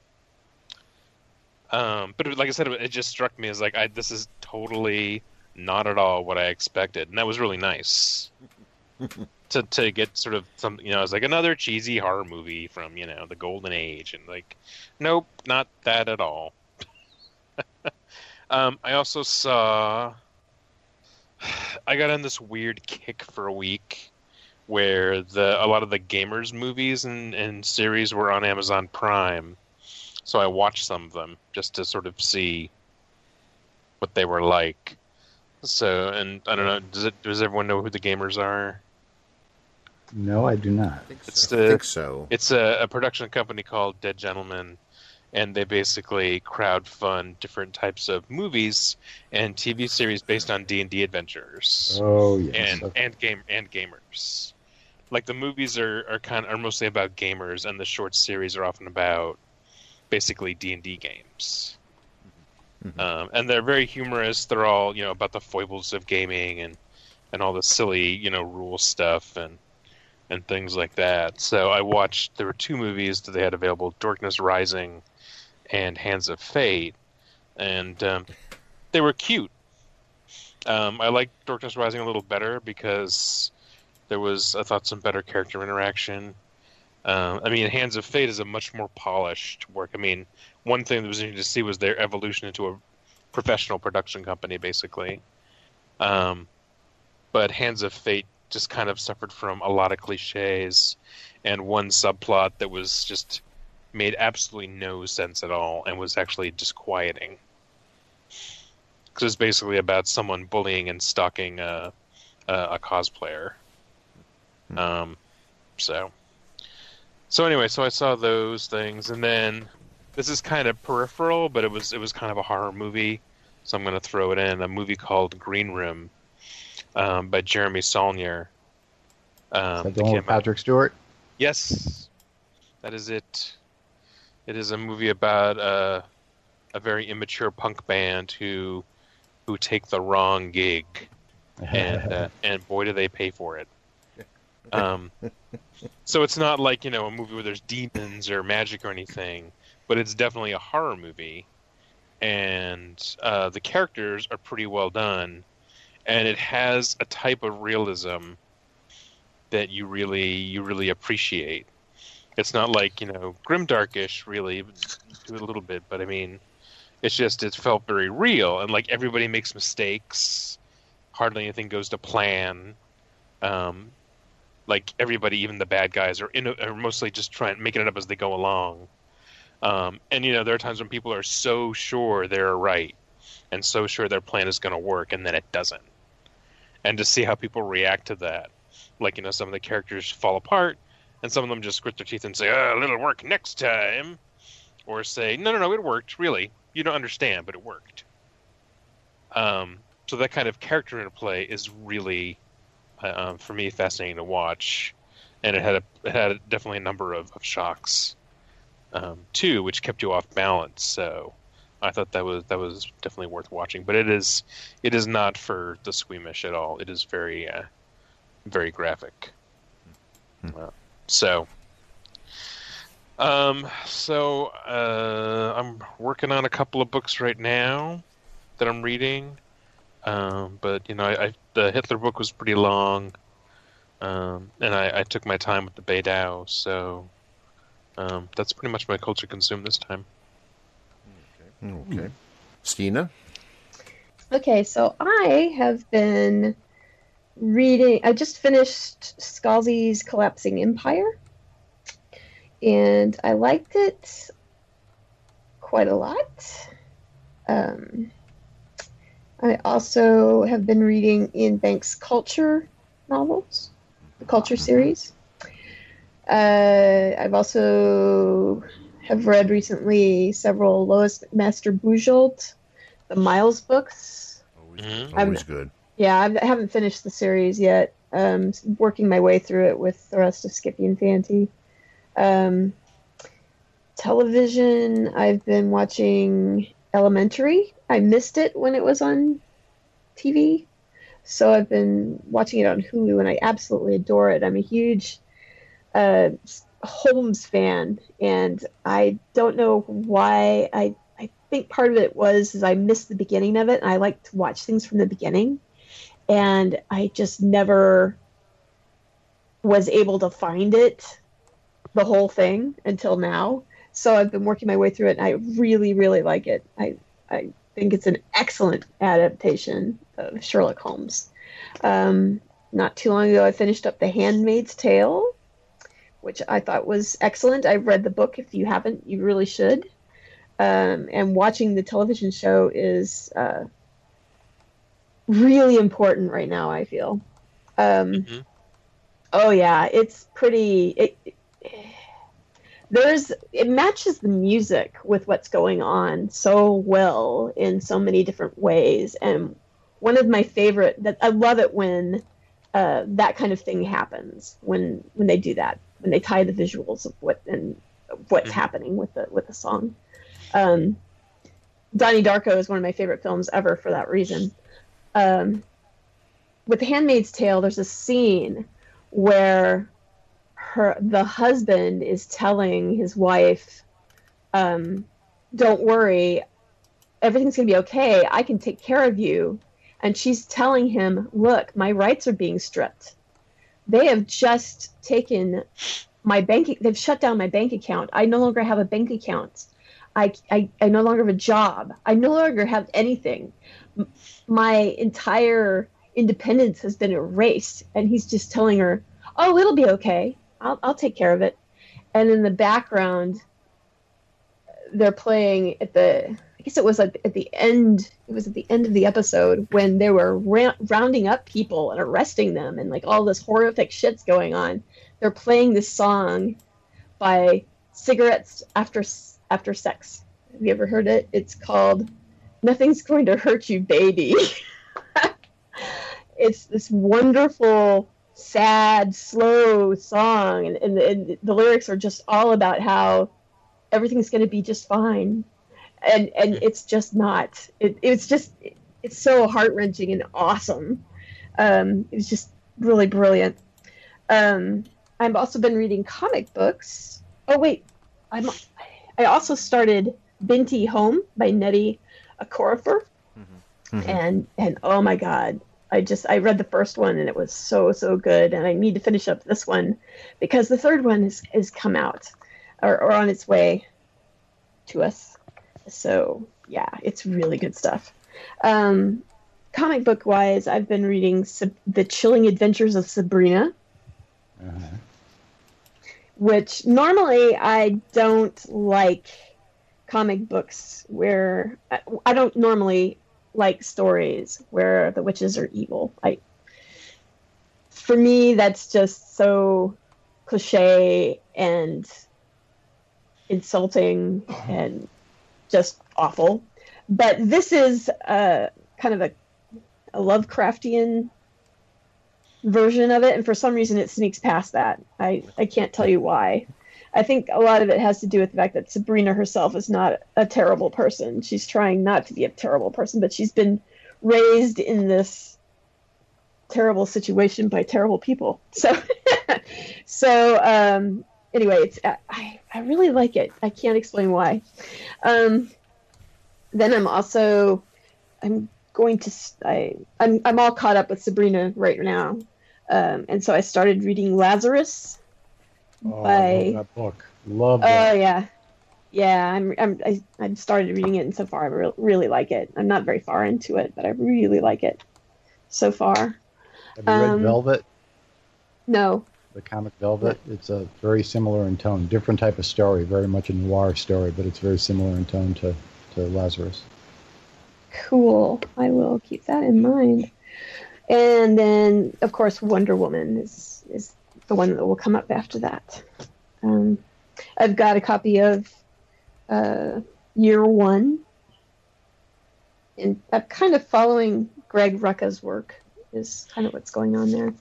Um, but it, like I said, it just struck me as like, I, this is totally not at all what I expected, and that was really nice to to get sort of some, you know, it's like another cheesy horror movie from, you know, the golden age, and like, nope, not that at all. um, I also saw, I got on this weird kick for a week where the a lot of the gamers movies and, and series were on Amazon Prime. So I watched some of them just to sort of see what they were like. So, and I don't know, does it does everyone know who the gamers are? No, I do not. I think so. It's I the- think so. It's a, a production company called Dead Gentlemen, and they basically crowdfund different types of movies and T V series based on D and D adventures. Oh yes. and Okay. and game and gamers. Like the movies are, are kind of, are mostly about gamers, and the short series are often about basically D and D games. Mhm. Um, and they're very humorous. They're all, you know, about the foibles of gaming and and all the silly, you know, rule stuff and and things like that. So I watched. There were two movies that they had available: Darkness Rising and Hands of Fate, and um, they were cute. Um, I liked Darkness Rising a little better because there was, I thought, some better character interaction. Um, I mean, Hands of Fate is a much more polished work. I mean, one thing that was interesting to see was their evolution into a professional production company, basically. Um, but Hands of Fate just kind of suffered from a lot of cliches and one subplot that was just made absolutely no sense at all and was actually disquieting. Because it's basically about someone bullying and stalking a, a, a cosplayer. Hmm. Um, so, so anyway, so I saw those things, and then this is kind of peripheral, but it was it was kind of a horror movie, so I'm going to throw it in. A movie called Green Room um, by Jeremy Saulnier. Um, Is that the that one came with out- Patrick Stewart? Yes, that is it. It is a movie about uh, a very immature punk band who who take the wrong gig, and uh, and boy do they pay for it. Um, so it's not like, you know, a movie where there's demons or magic or anything, but it's definitely a horror movie, and uh, the characters are pretty well done, and it has a type of realism that you really you really appreciate. It's not like, you know, grimdarkish, really, do it a little bit, but I mean, it's just, it felt very real, and like everybody makes mistakes, hardly anything goes to plan. Um, like everybody, even the bad guys, are in, are mostly just trying making it up as they go along. Um, and you know, there are times when people are so sure they're right, and so sure their plan is going to work, and then it doesn't. And to see how people react to that, like, you know, some of the characters fall apart, and some of them just grit their teeth and say, "Oh, a little work next time," or say, "No, no, no, it worked. Really, you don't understand, but it worked." Um, so that kind of character interplay is really, uh, um, for me, fascinating to watch, and it had a it had definitely a number of, of shocks, um, too, which kept you off balance. So I thought that was that was definitely worth watching. But it is it is not for the squeamish at all. It is very uh, very graphic. Hmm. Uh, so. Um, so uh, I'm working on a couple of books right now that I'm reading. Um, but you know, I, I the Hitler book was pretty long. Um, and I, I took my time with the Beidou, so um, that's pretty much my culture consumed this time. Okay. Stina? Okay, so I have been reading. I just finished Scalzi's Collapsing Empire, and I liked it quite a lot. Um, I also have been reading Ian Banks' Culture novels, the Culture series. Uh, I've also have read recently several Lois Master Bujold, the Miles books. Always, Mhm. always I'm- good. Yeah, I haven't finished the series yet. Um, working my way through it with the rest of Skippy and Fanty. Um, television, I've been watching Elementary. I missed it when it was on T V, so I've been watching it on Hulu, and I absolutely adore it. I'm a huge uh, Holmes fan, and I don't know why. I I think part of it was is I missed the beginning of it, and I like to watch things from the beginning, and I just never was able to find it, the whole thing, until now. So I've been working my way through it, and I really, really like it. I I think it's an excellent adaptation of Sherlock Holmes. Um, not too long ago, I finished up The Handmaid's Tale, which I thought was excellent. I've read the book. If you haven't, you really should. Um, and watching the television show is uh, really important right now, I feel. Um, Mhm. Oh, yeah, it's pretty... It, it, there's it matches the music with what's going on so well in so many different ways, and one of my favorite that I love it when uh, that kind of thing happens, when when they do that, when they tie the visuals of what and what's Mhm. happening with the with the song. Um, Donnie Darko is one of my favorite films ever for that reason. Um, with The Handmaid's Tale, there's a scene where her the husband is telling his wife, um, "Don't worry, everything's gonna be okay. I can take care of you." And she's telling him, "Look, my rights are being stripped. They have just taken my bank. They've shut down my bank account. I no longer have a bank account. I, I, I no longer have a job. I no longer have anything. M- My entire independence has been erased." And he's just telling her, "Oh, it'll be okay. I'll, I'll take care of it." And in the background, they're playing at the, I guess it was at, at the end, it was at the end of the episode when they were ra- rounding up people and arresting them, and like all this horrific shit's going on. They're playing this song by Cigarettes After After Sex. Have you ever heard it? It's called "Nothing's Going to Hurt You, Baby." It's this wonderful, sad, slow song, and, and, and the lyrics are just all about how everything's going to be just fine, and and it's just not. It, it's just it's so heart wrenching and awesome. Um, it's just really brilliant. Um, I've also been reading comic books. Oh wait, I'm I also started Binti Home by Nettie Okorafor, Mhm. and and oh my god, I just I read the first one and it was so so good, and I need to finish up this one because the third one is is come out or, or on its way to us. So yeah, it's really good stuff. Um, comic book wise, I've been reading Sab- The Chilling Adventures of Sabrina, Uh-huh. which normally I don't like comic books where I, I don't normally like stories where the witches are evil. I, for me, that's just so cliche and insulting and just awful. But this is uh, kind of a, a Lovecraftian version of it, and for some reason it sneaks past that. I, I can't tell you why. I think a lot of it has to do with the fact that Sabrina herself is not a terrible person. She's trying not to be a terrible person, but she's been raised in this terrible situation by terrible people. So, so um, anyway, it's I, I really like it. I can't explain why. Um, then I'm also I'm going to I I'm I'm all caught up with Sabrina right now. Um, and so I started reading Lazarus. Oh, by, I love that book. Love Oh that. yeah, yeah. I'm I'm I, I've started reading it, and so far I re- really like it. I'm not very far into it, but I really like it so far. Have you um, read Velvet? No. The comic Velvet? It's a very similar in tone. Different type of story. Very much a noir story, but it's very similar in tone to, to Lazarus. Cool. I will keep that in mind. And then, of course, Wonder Woman is is the one that will come up after that. Um, I've got a copy of uh, Year One, and I'm kind of following Greg Rucka's work. Is kind of what's going on there.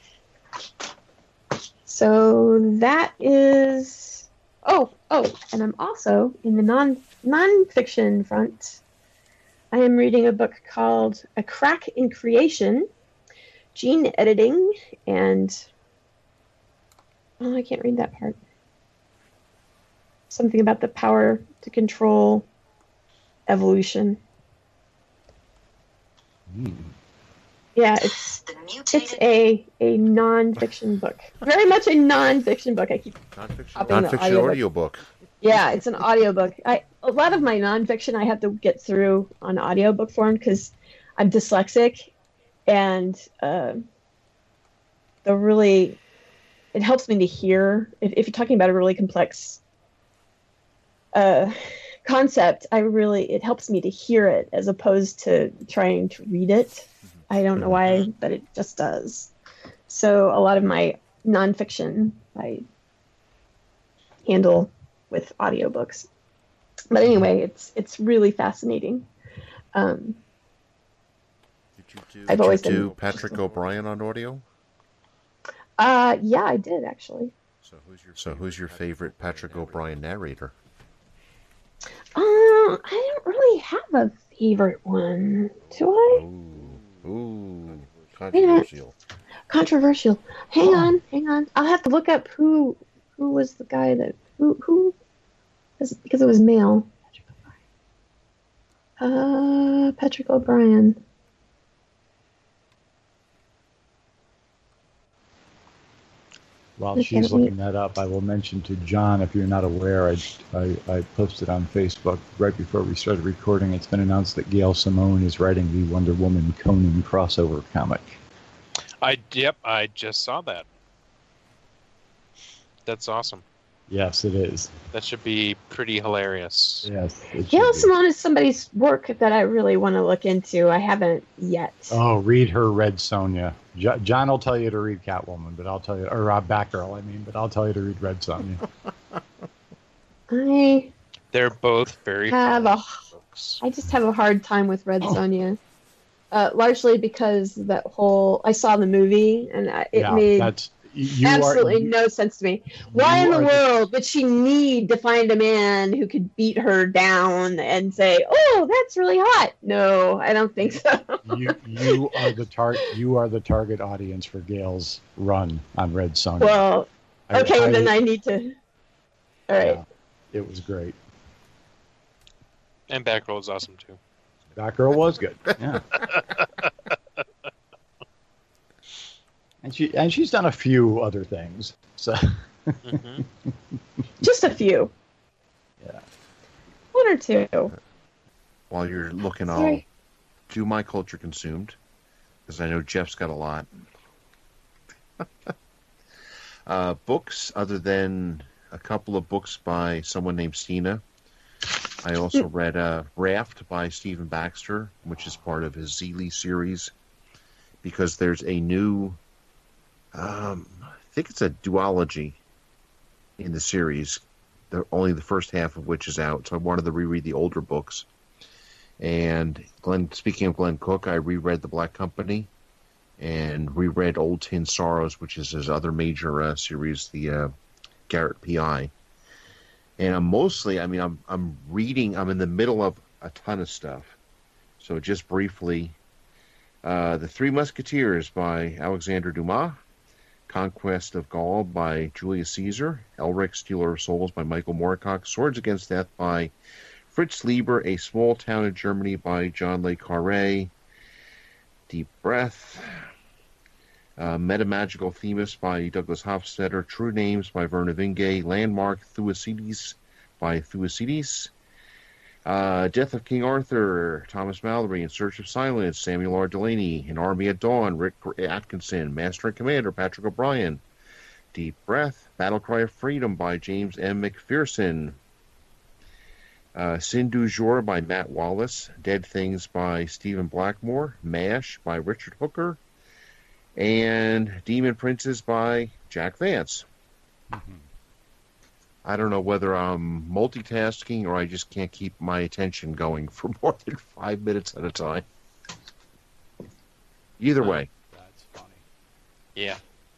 So that is. Oh, oh, and I'm also in the non nonfiction front. I am reading a book called A Crack in Creation, Gene Editing, and oh, I can't read that part. Something about the power to control evolution. Mm. Yeah, it's it's a a nonfiction book. Very much a nonfiction book. I keep Nonfiction, Popping the nonfiction audiobook. audiobook. Yeah, it's an audiobook. I a lot of my nonfiction I have to get through on audiobook form because I'm dyslexic, and uh, the really it helps me to hear. If, if you're talking about a really complex uh, concept, I really it helps me to hear it as opposed to trying to read it. I don't know why, but it just does. So a lot of my nonfiction I handle with audiobooks. But anyway, it's it's really fascinating. Um, Did you do, I've did always you do been- Patrick O'Brien on audio? uh, yeah, I did actually. So who's your So who's your favorite Patrick O'Brien narrator? Um, I don't really have a favorite one. Do I? Ooh, ooh, Wait a minute. controversial. Controversial. Hang on, hang on. I'll have to look up who who was the guy that who who because it was male. Uh, Patrick O'Brien. While Okay, she's let me- looking that up, I will mention to John, if you're not aware, I, I, I posted on Facebook right before we started recording, it's been announced that Gail Simone is writing the Wonder Woman Conan crossover comic. I yep, I just saw that. That's awesome. Yes, it is. That should be pretty hilarious. Yes. It should Gail be. Simone is somebody's work that I really want to look into. I haven't yet. Oh, read her Red Sonja. Jo- John will tell you to read Catwoman, but I'll tell you, or uh, Batgirl, I mean, but I'll tell you to read Red Sonja. I They're both very have fun a books. I just have a hard time with Red Sonja, uh, largely because that whole I saw the movie and I, it yeah, made that's you absolutely are, you, no sense to me. Why you in the are the- world would she need to find a man who could beat her down and say, "Oh, that's really hot"? No, I don't think so. you you are the tar- you are the target audience for Gail's run on Red Sonja. Well, I- okay, I- then I need to. All right. yeah, it was great. And Batgirl is awesome too. Batgirl was good. Yeah. And she and she's done a few other things. So hmm Just a few. yeah. One or two. While you're looking, I'll Sorry. do my culture consumed, because I know Jeff's got a lot. uh, books, other than a couple of books by someone named Stina. I also read uh, Raft by Stephen Baxter, which is part of his Zeeley series, because there's a new, um, I think it's a duology in the series, the, only the first half of which is out, so I wanted to reread the older books. And Glenn, speaking of Glenn Cook, I reread The Black Company and reread Old Tin Sorrows, which is his other major uh, series, the uh, Garrett P I. And I'm mostly, I mean, I'm I'm reading, I'm in the middle of a ton of stuff. So just briefly, uh, The Three Musketeers by Alexander Dumas, Conquest of Gaul by Julius Caesar, Elric, Stealer of Souls by Michael Moorcock, Swords Against Death by Fritz Lieber, A Small Town in Germany by John Le Carre, Deep Breath, Uh, Metamagical Themis by Douglas Hofstadter. True Names by Verna Vingay. Landmark Thucydides by Thucydides. Uh, Death of King Arthur, Thomas Mallory. In Search of Silence, Samuel R. Delaney. An Army at Dawn, Rick Atkinson. Master and Commander, Patrick O'Brien. Deep Breath, Battle Cry of Freedom by James M. McPherson. Uh, Sin du Jour by Matt Wallace. Dead Things by Stephen Blackmore. MASH by Richard Hooker. And Demon Princes by Jack Vance. Mm-hmm. I don't know whether I'm multitasking or I just can't keep my attention going for more than five minutes at a time. Either way. That's funny. Yeah.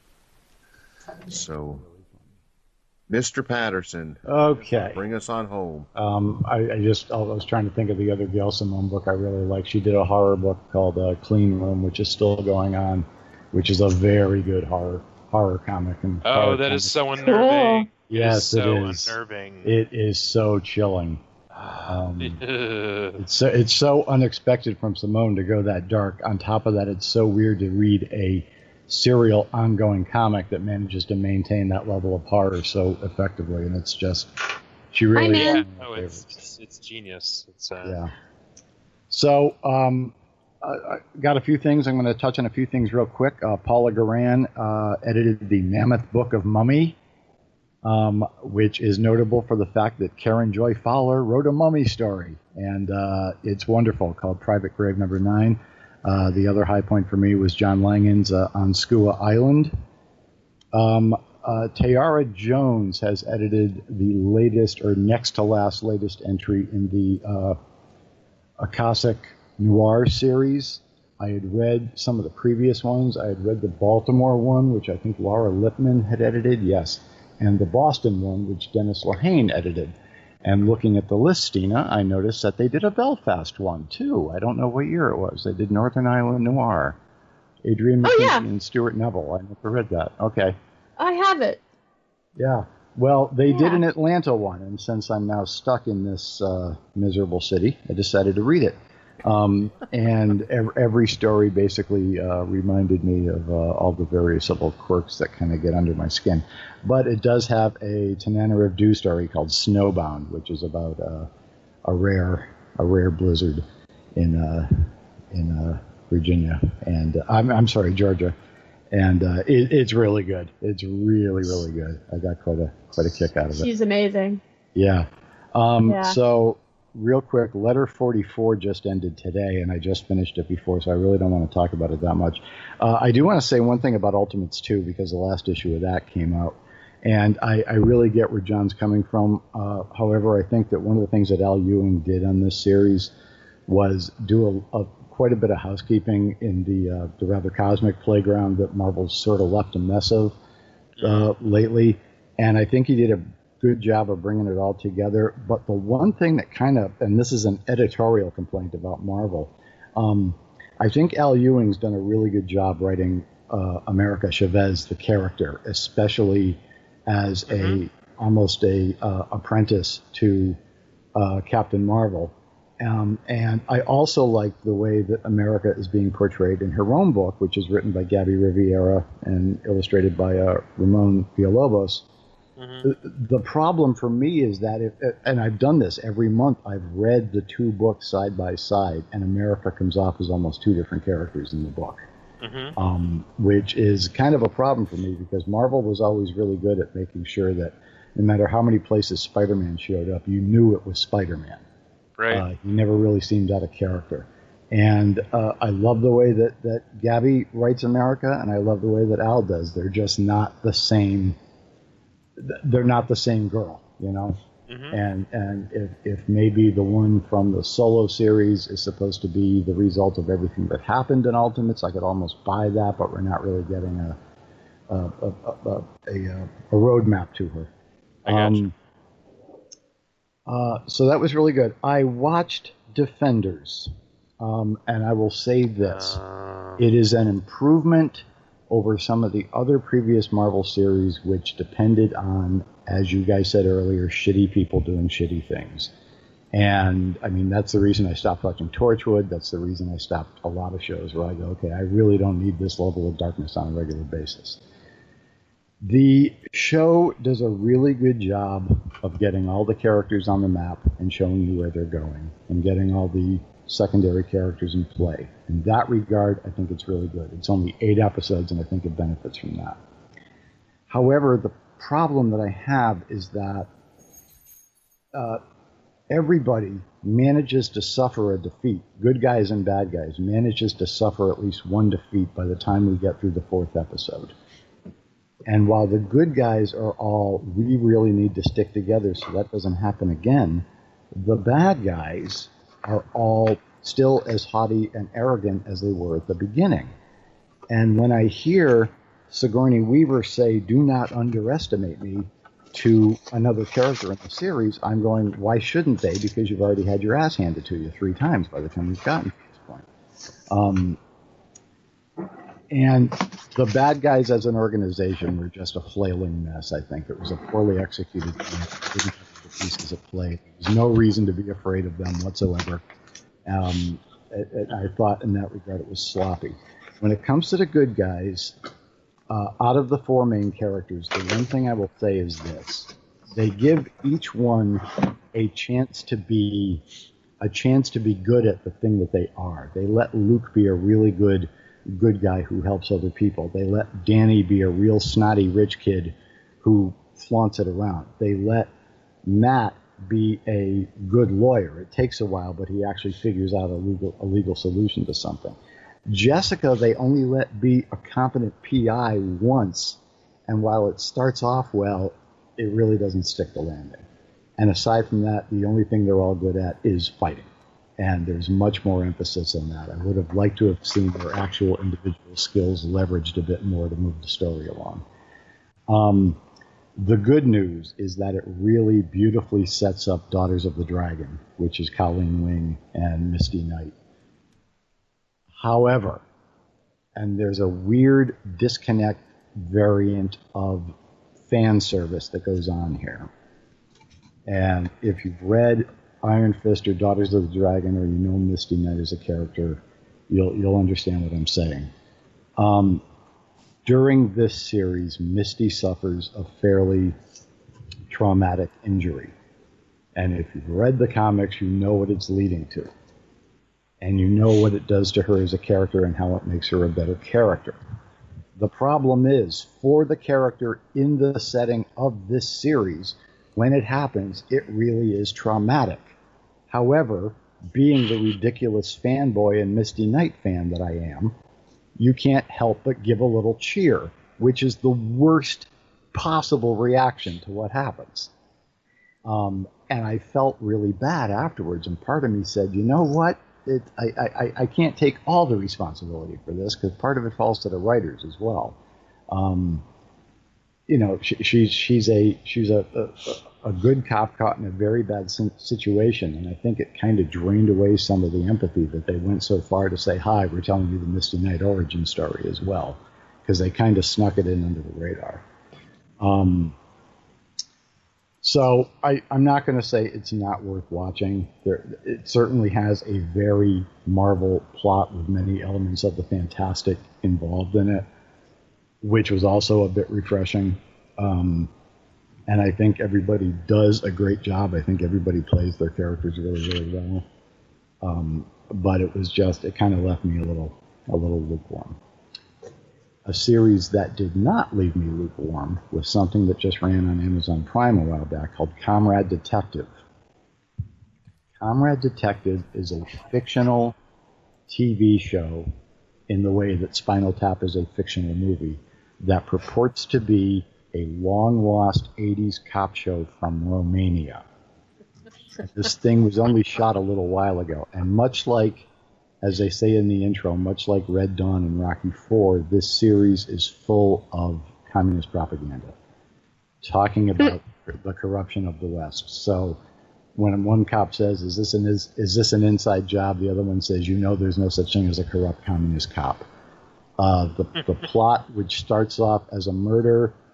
So, Mister Patterson. Okay. Bring us on home. Um, I, I just I was trying to think of the other Gail Simone book I really like. She did a horror book called uh, Clean Room, which is still going on, which is a very good horror horror comic. And oh, horror that comic. is so unnerving. Yes, it is so it is. unnerving. It is so chilling. Um, it's so it's so unexpected from Simone to go that dark. On top of that, it's so weird to read a serial ongoing comic that manages to maintain that level of horror so effectively, and it's just she really Hi, is man. one of my oh, it's, favorites. it's it's genius. It's uh, Yeah. So um, I, I got a few things. I'm going to touch on a few things real quick. Uh, Paula Garan uh, edited the Mammoth Book of Mummy, um, which is notable for the fact that Karen Joy Fowler wrote a mummy story, and uh, it's wonderful, called Private Grave Number Nine. Uh, the other high point for me was John Langan's uh, On Skua Island. Um, uh, Tayara Jones has edited the latest, or next to last latest entry in the uh, Akashic Noir series. I had read some of the previous ones. I had read the Baltimore one, which I think Laura Lipman had edited, yes, and the Boston one, which Dennis Lehane edited. And looking at the list, Stina, I noticed that they did a Belfast one, too. I don't know what year it was. They did Northern Ireland Noir. Adrian McKenzie Oh, yeah. and Stuart Neville. I never read that. Okay. I have it. Yeah. Well, they did Yeah. an Atlanta one, and since I'm now stuck in this uh, miserable city, I decided to read it. Um, and ev- every story basically uh, reminded me of uh, all the various little quirks that kind of get under my skin. But it does have a Tananarive story called Snowbound, which is about uh, a rare a rare blizzard in uh, in uh, Virginia, and uh, I'm I'm sorry, Georgia, and uh, it, it's really good. It's really really good. I got quite a quite a kick out of it. She's amazing. Yeah. Um, Yeah. So, real quick, Letter forty-four just ended today, and I just finished it before, so I really don't want to talk about it that much. Uh, I do want to say one thing about Ultimates two, because the last issue of that came out, and I, I really get where John's coming from. Uh, however, I think that one of the things that Al Ewing did on this series was do a, a quite a bit of housekeeping in the uh, the rather cosmic playground that Marvel's sort of left a mess of uh, lately, and I think he did a good job of bringing it all together. But the one thing that kind of, and this is an editorial complaint about Marvel, um, I think Al Ewing's done a really good job writing uh, America Chavez, the character, especially as Mhm. a almost a uh, apprentice to uh, Captain Marvel. Um, and I also like the way that America is being portrayed in her own book, which is written by Gabby Riviera and illustrated by uh, Ramon Villalobos. Mm-hmm. The, the problem for me is that, if, and I've done this every month, I've read the two books side by side, and America comes off as almost two different characters in the book, Mm-hmm. um, which is kind of a problem for me, because Marvel was always really good at making sure that no matter how many places Spider-Man showed up, you knew it was Spider-Man. Right. Uh, he never really seemed out of character. And uh, I love the way that, that Gabby writes America, and I love the way that Al does. They're just not the same. They're not the same girl, you know? Mm-hmm. And and if, if maybe the one from the solo series is supposed to be the result of everything that happened in Ultimates, I could almost buy that, but we're not really getting a a, a, a, a, a roadmap to her. I got you. Uh, so that was really good. I watched Defenders, um, and I will say this. Uh, It is an improvement over some of the other previous Marvel series, which depended on, as you guys said earlier, shitty people doing shitty things. And, I mean, that's the reason I stopped watching Torchwood. That's the reason I stopped a lot of shows where I go, okay, I really don't need this level of darkness on a regular basis. The show does a really good job of getting all the characters on the map and showing you where they're going and getting all the secondary characters in play. In that regard, I think it's really good. It's only eight episodes, and I think it benefits from that. However, the problem that I have is that uh, everybody manages to suffer a defeat. Good guys and bad guys manages to suffer at least one defeat by the time we get through the fourth episode. And while the good guys are all, we really need to stick together so that doesn't happen again, the bad guys are all still as haughty and arrogant as they were at the beginning. And when I hear Sigourney Weaver say, do not underestimate me, to another character in the series, I'm going, why shouldn't they? Because you've already had your ass handed to you three times by the time you've gotten to this point. Um, and the bad guys as an organization were just a flailing mess, I think. It was a poorly executed thing. It didn't have the pieces of play. There was no reason to be afraid of them whatsoever. Um, it, it, I thought in that regard it was sloppy. When it comes to the good guys, Uh, out of the four main characters, the one thing I will say is this. They give each one a chance to be a chance to be good at the thing that they are. They let Luke be a really good good guy who helps other people. They let Danny be a real snotty rich kid who flaunts it around. They let Matt be a good lawyer. It takes a while, but he actually figures out a legal a legal solution to something. Jessica, they only let be a competent P I once, and while it starts off well, it really doesn't stick the landing. And aside from that, the only thing they're all good at is fighting, and there's much more emphasis on that. I would have liked to have seen their actual individual skills leveraged a bit more to move the story along. Um, the good news is that it really beautifully sets up Daughters of the Dragon, which is Colleen Wing and Misty Knight. However, and there's a weird disconnect variant of fan service that goes on here. And if you've read Iron Fist or Daughters of the Dragon, or you know Misty Knight as a character, you'll you'll understand what I'm saying. Um, during this series, Misty suffers a fairly traumatic injury. And if you've read the comics, you know what it's leading to. And you know what it does to her as a character and how it makes her a better character. The problem is, for the character in the setting of this series, when it happens, it really is traumatic. However, being the ridiculous fanboy and Misty Knight fan that I am, you can't help but give a little cheer, which is the worst possible reaction to what happens. Um, and I felt really bad afterwards, and part of me said, you know what? It, I, I, I can't take all the responsibility for this because part of it falls to the writers as well. Um, you know, she, she's she's a she's a, a a good cop caught in a very bad situation, and I think it kind of drained away some of the empathy that they went so far to say, "Hi, we're telling you the Misty Knight origin story as well," because they kind of snuck it in under the radar. Um, So I, I'm not going to say it's not worth watching. There, it certainly has a very Marvel plot with many elements of the fantastic involved in it, which was also a bit refreshing. Um, and I think everybody does a great job. I think everybody plays their characters really, really well. Um, but it was just, it kind of left me a little, a little lukewarm. A series that did not leave me lukewarm was something that just ran on Amazon Prime a while back called Comrade Detective. Comrade Detective is a fictional T V show in the way that Spinal Tap is a fictional movie that purports to be a long-lost eighties cop show from Romania. This thing was only shot a little while ago, and much like, as they say in the intro, much like Red Dawn and Rocky four, this series is full of communist propaganda, talking about the corruption of the West. So when one cop says, is this an is, is this an inside job, the other one says, you know there's no such thing as a corrupt communist cop. Uh, the, the plot, which starts off as a murder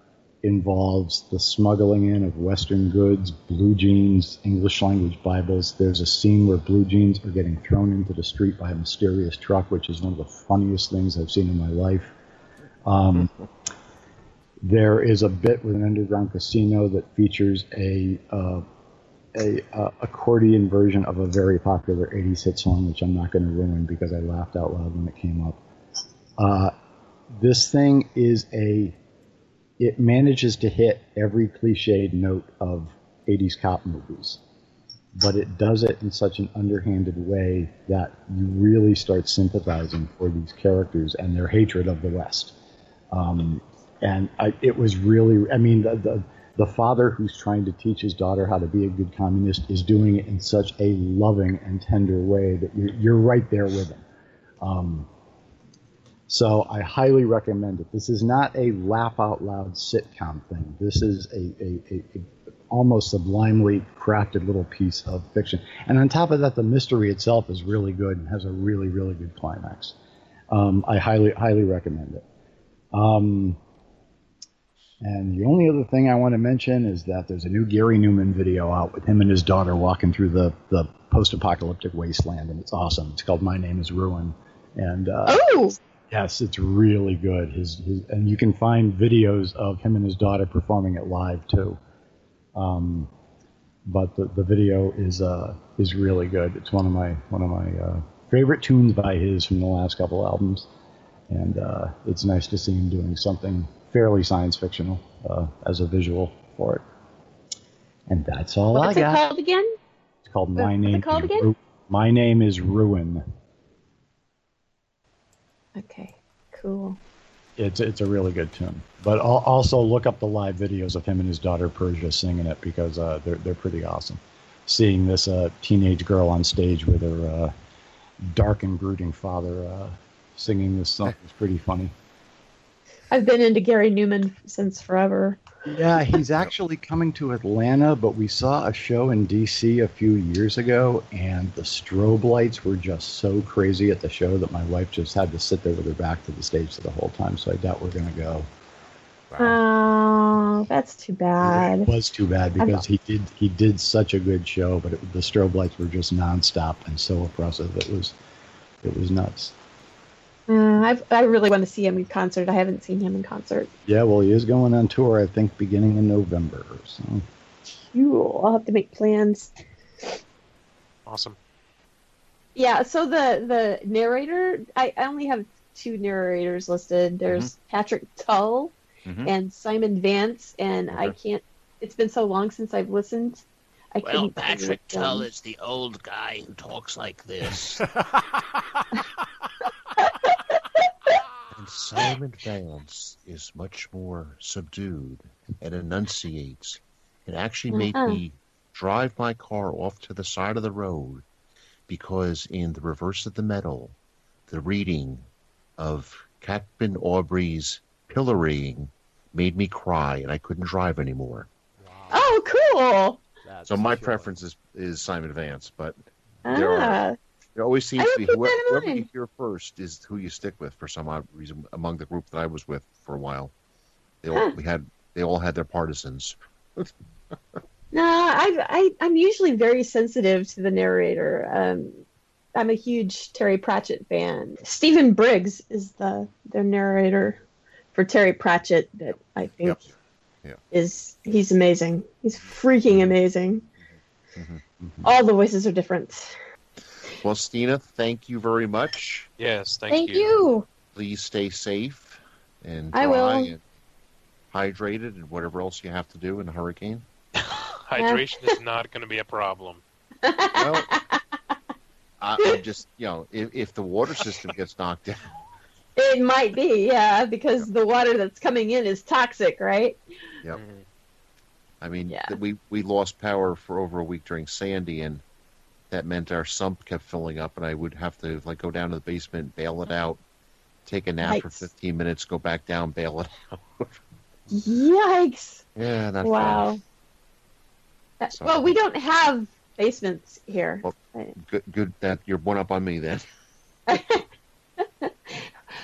involves the smuggling in of Western goods, blue jeans, English language Bibles. There's a scene where blue jeans are getting thrown into the street by a mysterious truck, which is one of the funniest things I've seen in my life. Um, there is a bit with an underground casino that features a, uh, a uh, accordion version of a very popular eighties hit song, which I'm not going to ruin because I laughed out loud when it came up. Uh, this thing is a It manages to hit every cliched note of eighties cop movies, but it does it in such an underhanded way that you really start sympathizing for these characters and their hatred of the West. Um, and I, it was really, I mean, the, the the father who's trying to teach his daughter how to be a good communist is doing it in such a loving and tender way that you're, you're right there with him. Um, So I highly recommend it. This is not a laugh-out-loud sitcom thing. This is a, a, a, a almost sublimely crafted little piece of fiction. And on top of that, the mystery itself is really good and has a really, really good climax. Um, I highly, highly recommend it. Um, and the only other thing I want to mention is that there's a new Gary Newman video out with him and his daughter walking through the, the post-apocalyptic wasteland, and it's awesome. It's called My Name is Ruin. And uh, Oh! Yes, it's really good. His, his, and you can find videos of him and his daughter performing it live too. Um, but the, the video is uh, is really good. It's one of my one of my uh, favorite tunes by his from the last couple albums, and uh, it's nice to see him doing something fairly science fictional uh, as a visual for it. And that's all What's I it got. called again? It's called What's My it Name. called is again? Ru- My Name is Ruin. Okay, cool. It's it's a really good tune. But al- also look up the live videos of him and his daughter Persia singing it because uh, they're they're pretty awesome. Seeing this uh, teenage girl on stage with her uh, dark and brooding father uh, singing this song is pretty funny. I've been into Gary Newman since forever. Yeah, he's actually coming to Atlanta, but we saw a show in D C a few years ago, and the strobe lights were just so crazy at the show that my wife just had to sit there with her back to the stage the whole time, so I doubt we're going to go. Oh, that's too bad. It was too bad because he did he did such a good show, but it, the strobe lights were just nonstop and so oppressive. It was it was nuts. Uh, I've, I really want to see him in concert. I haven't seen him in concert. Yeah, well, he is going on tour, I think, beginning in November. So. Cool. I'll have to make plans. Awesome. Yeah, so the, the narrator, I, I only have two narrators listed. There's mm-hmm. Patrick Tull mm-hmm. and Simon Vance, and okay. I can't, it's been so long since I've listened. I well, Patrick Tull is the old guy who talks like this. And Simon Vance is much more subdued and enunciates. It actually made uh-huh. me drive my car off to the side of the road because in the reverse of the medal, the reading of Captain Aubrey's pillorying made me cry, and I couldn't drive anymore. Wow. Oh, cool! That's so my preference is, is Simon Vance, but ah. there are... There always seems to be whoever, whoever you hear first is who you stick with for some odd reason. Among the group that I was with for a while, they all huh. we had they all had their partisans. No, I, I I'm usually very sensitive to the narrator. Um, I'm a huge Terry Pratchett fan. Stephen Briggs is the their narrator for Terry Pratchett. That I think yep. yeah. is he's amazing. He's freaking amazing. Mm-hmm. Mm-hmm. All the voices are different. Well, Stina, thank you very much. Yes, thank, thank you. you. Please stay safe and dry I will. and hydrated and whatever else you have to do in a hurricane. Hydration is not going to be a problem. Well, I, I'm just, you know, if, if the water system gets knocked down. It might be, yeah, because yep. the water that's coming in is toxic, right? Yep. Mm-hmm. I mean, yeah. we, we lost power for over a week during Sandy, and that meant our sump kept filling up, and I would have to like go down to the basement, bail it out, take a nap Yikes. for fifteen minutes, go back down, bail it out. Yikes! Yeah, that's wow. That, so, well, we don't have basements here. Well, good, good that you're one up on me then.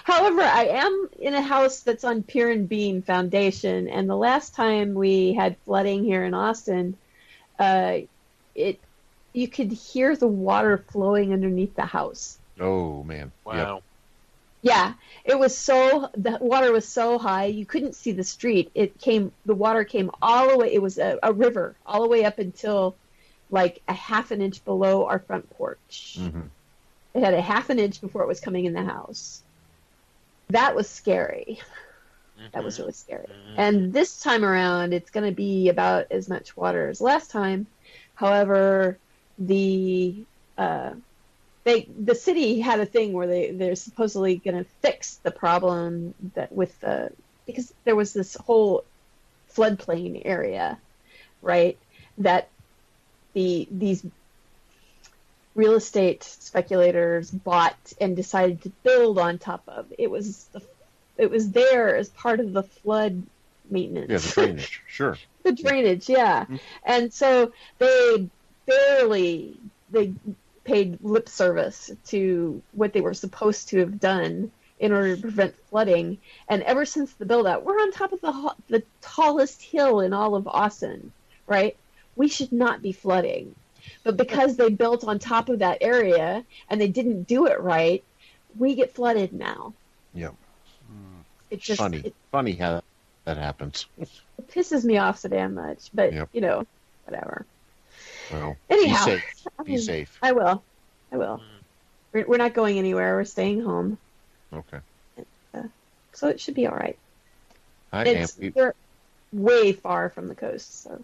However, I am in a house that's on pier and beam foundation, and the last time we had flooding here in Austin, uh, it you could hear the water flowing underneath the house. Oh man! Wow. Yep. Yeah, it was so the water was so high you couldn't see the street. It came the water came all the way. It was a, a river all the way up until like a half an inch below our front porch. Mm-hmm. It had a half an inch before it was coming in the house. That was scary. That was really scary. And this time around, it's going to be about as much water as last time. However, the uh, they the city had a thing where they they're supposedly going to fix the problem that with the because there was this whole floodplain area, right? That the these real estate speculators bought and decided to build on top of. It was the, it was there as part of the flood maintenance. Yeah, the drainage. Sure. The drainage, yeah. Mm-hmm. And so they barely they paid lip service to what they were supposed to have done in order to prevent flooding. And ever since the build out, we're on top of the ho- the tallest hill in all of Austin, right? We should not be flooding. But because they built on top of that area and they didn't do it right, we get flooded now. Yep. It just Funny. it, Funny how that happens. it pisses me off so damn much. But Yep. you know, whatever. Well, Anyhow, be safe. Be I- safe. I will. I will. We're, we're not going anywhere. We're staying home, Okay. so it should be all right. I am. It's we're way far from the coast, so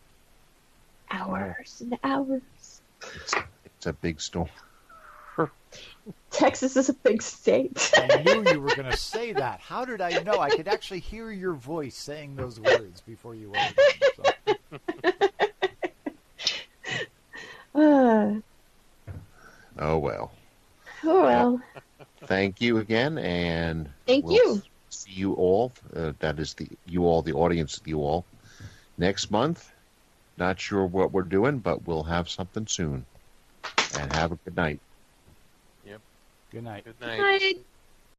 hours and hours. It's, it's a big storm. Texas is a big state. I knew you were going to say that. How did I know? I could actually hear your voice saying those words before you were. So. uh, Oh well. oh well. Thank you again, and Thank we'll you. See you all. Uh, that is the you all, the audience, you all. Next month. Not sure what we're doing, but we'll have something soon. And have a good night. Good night. Good night. Night.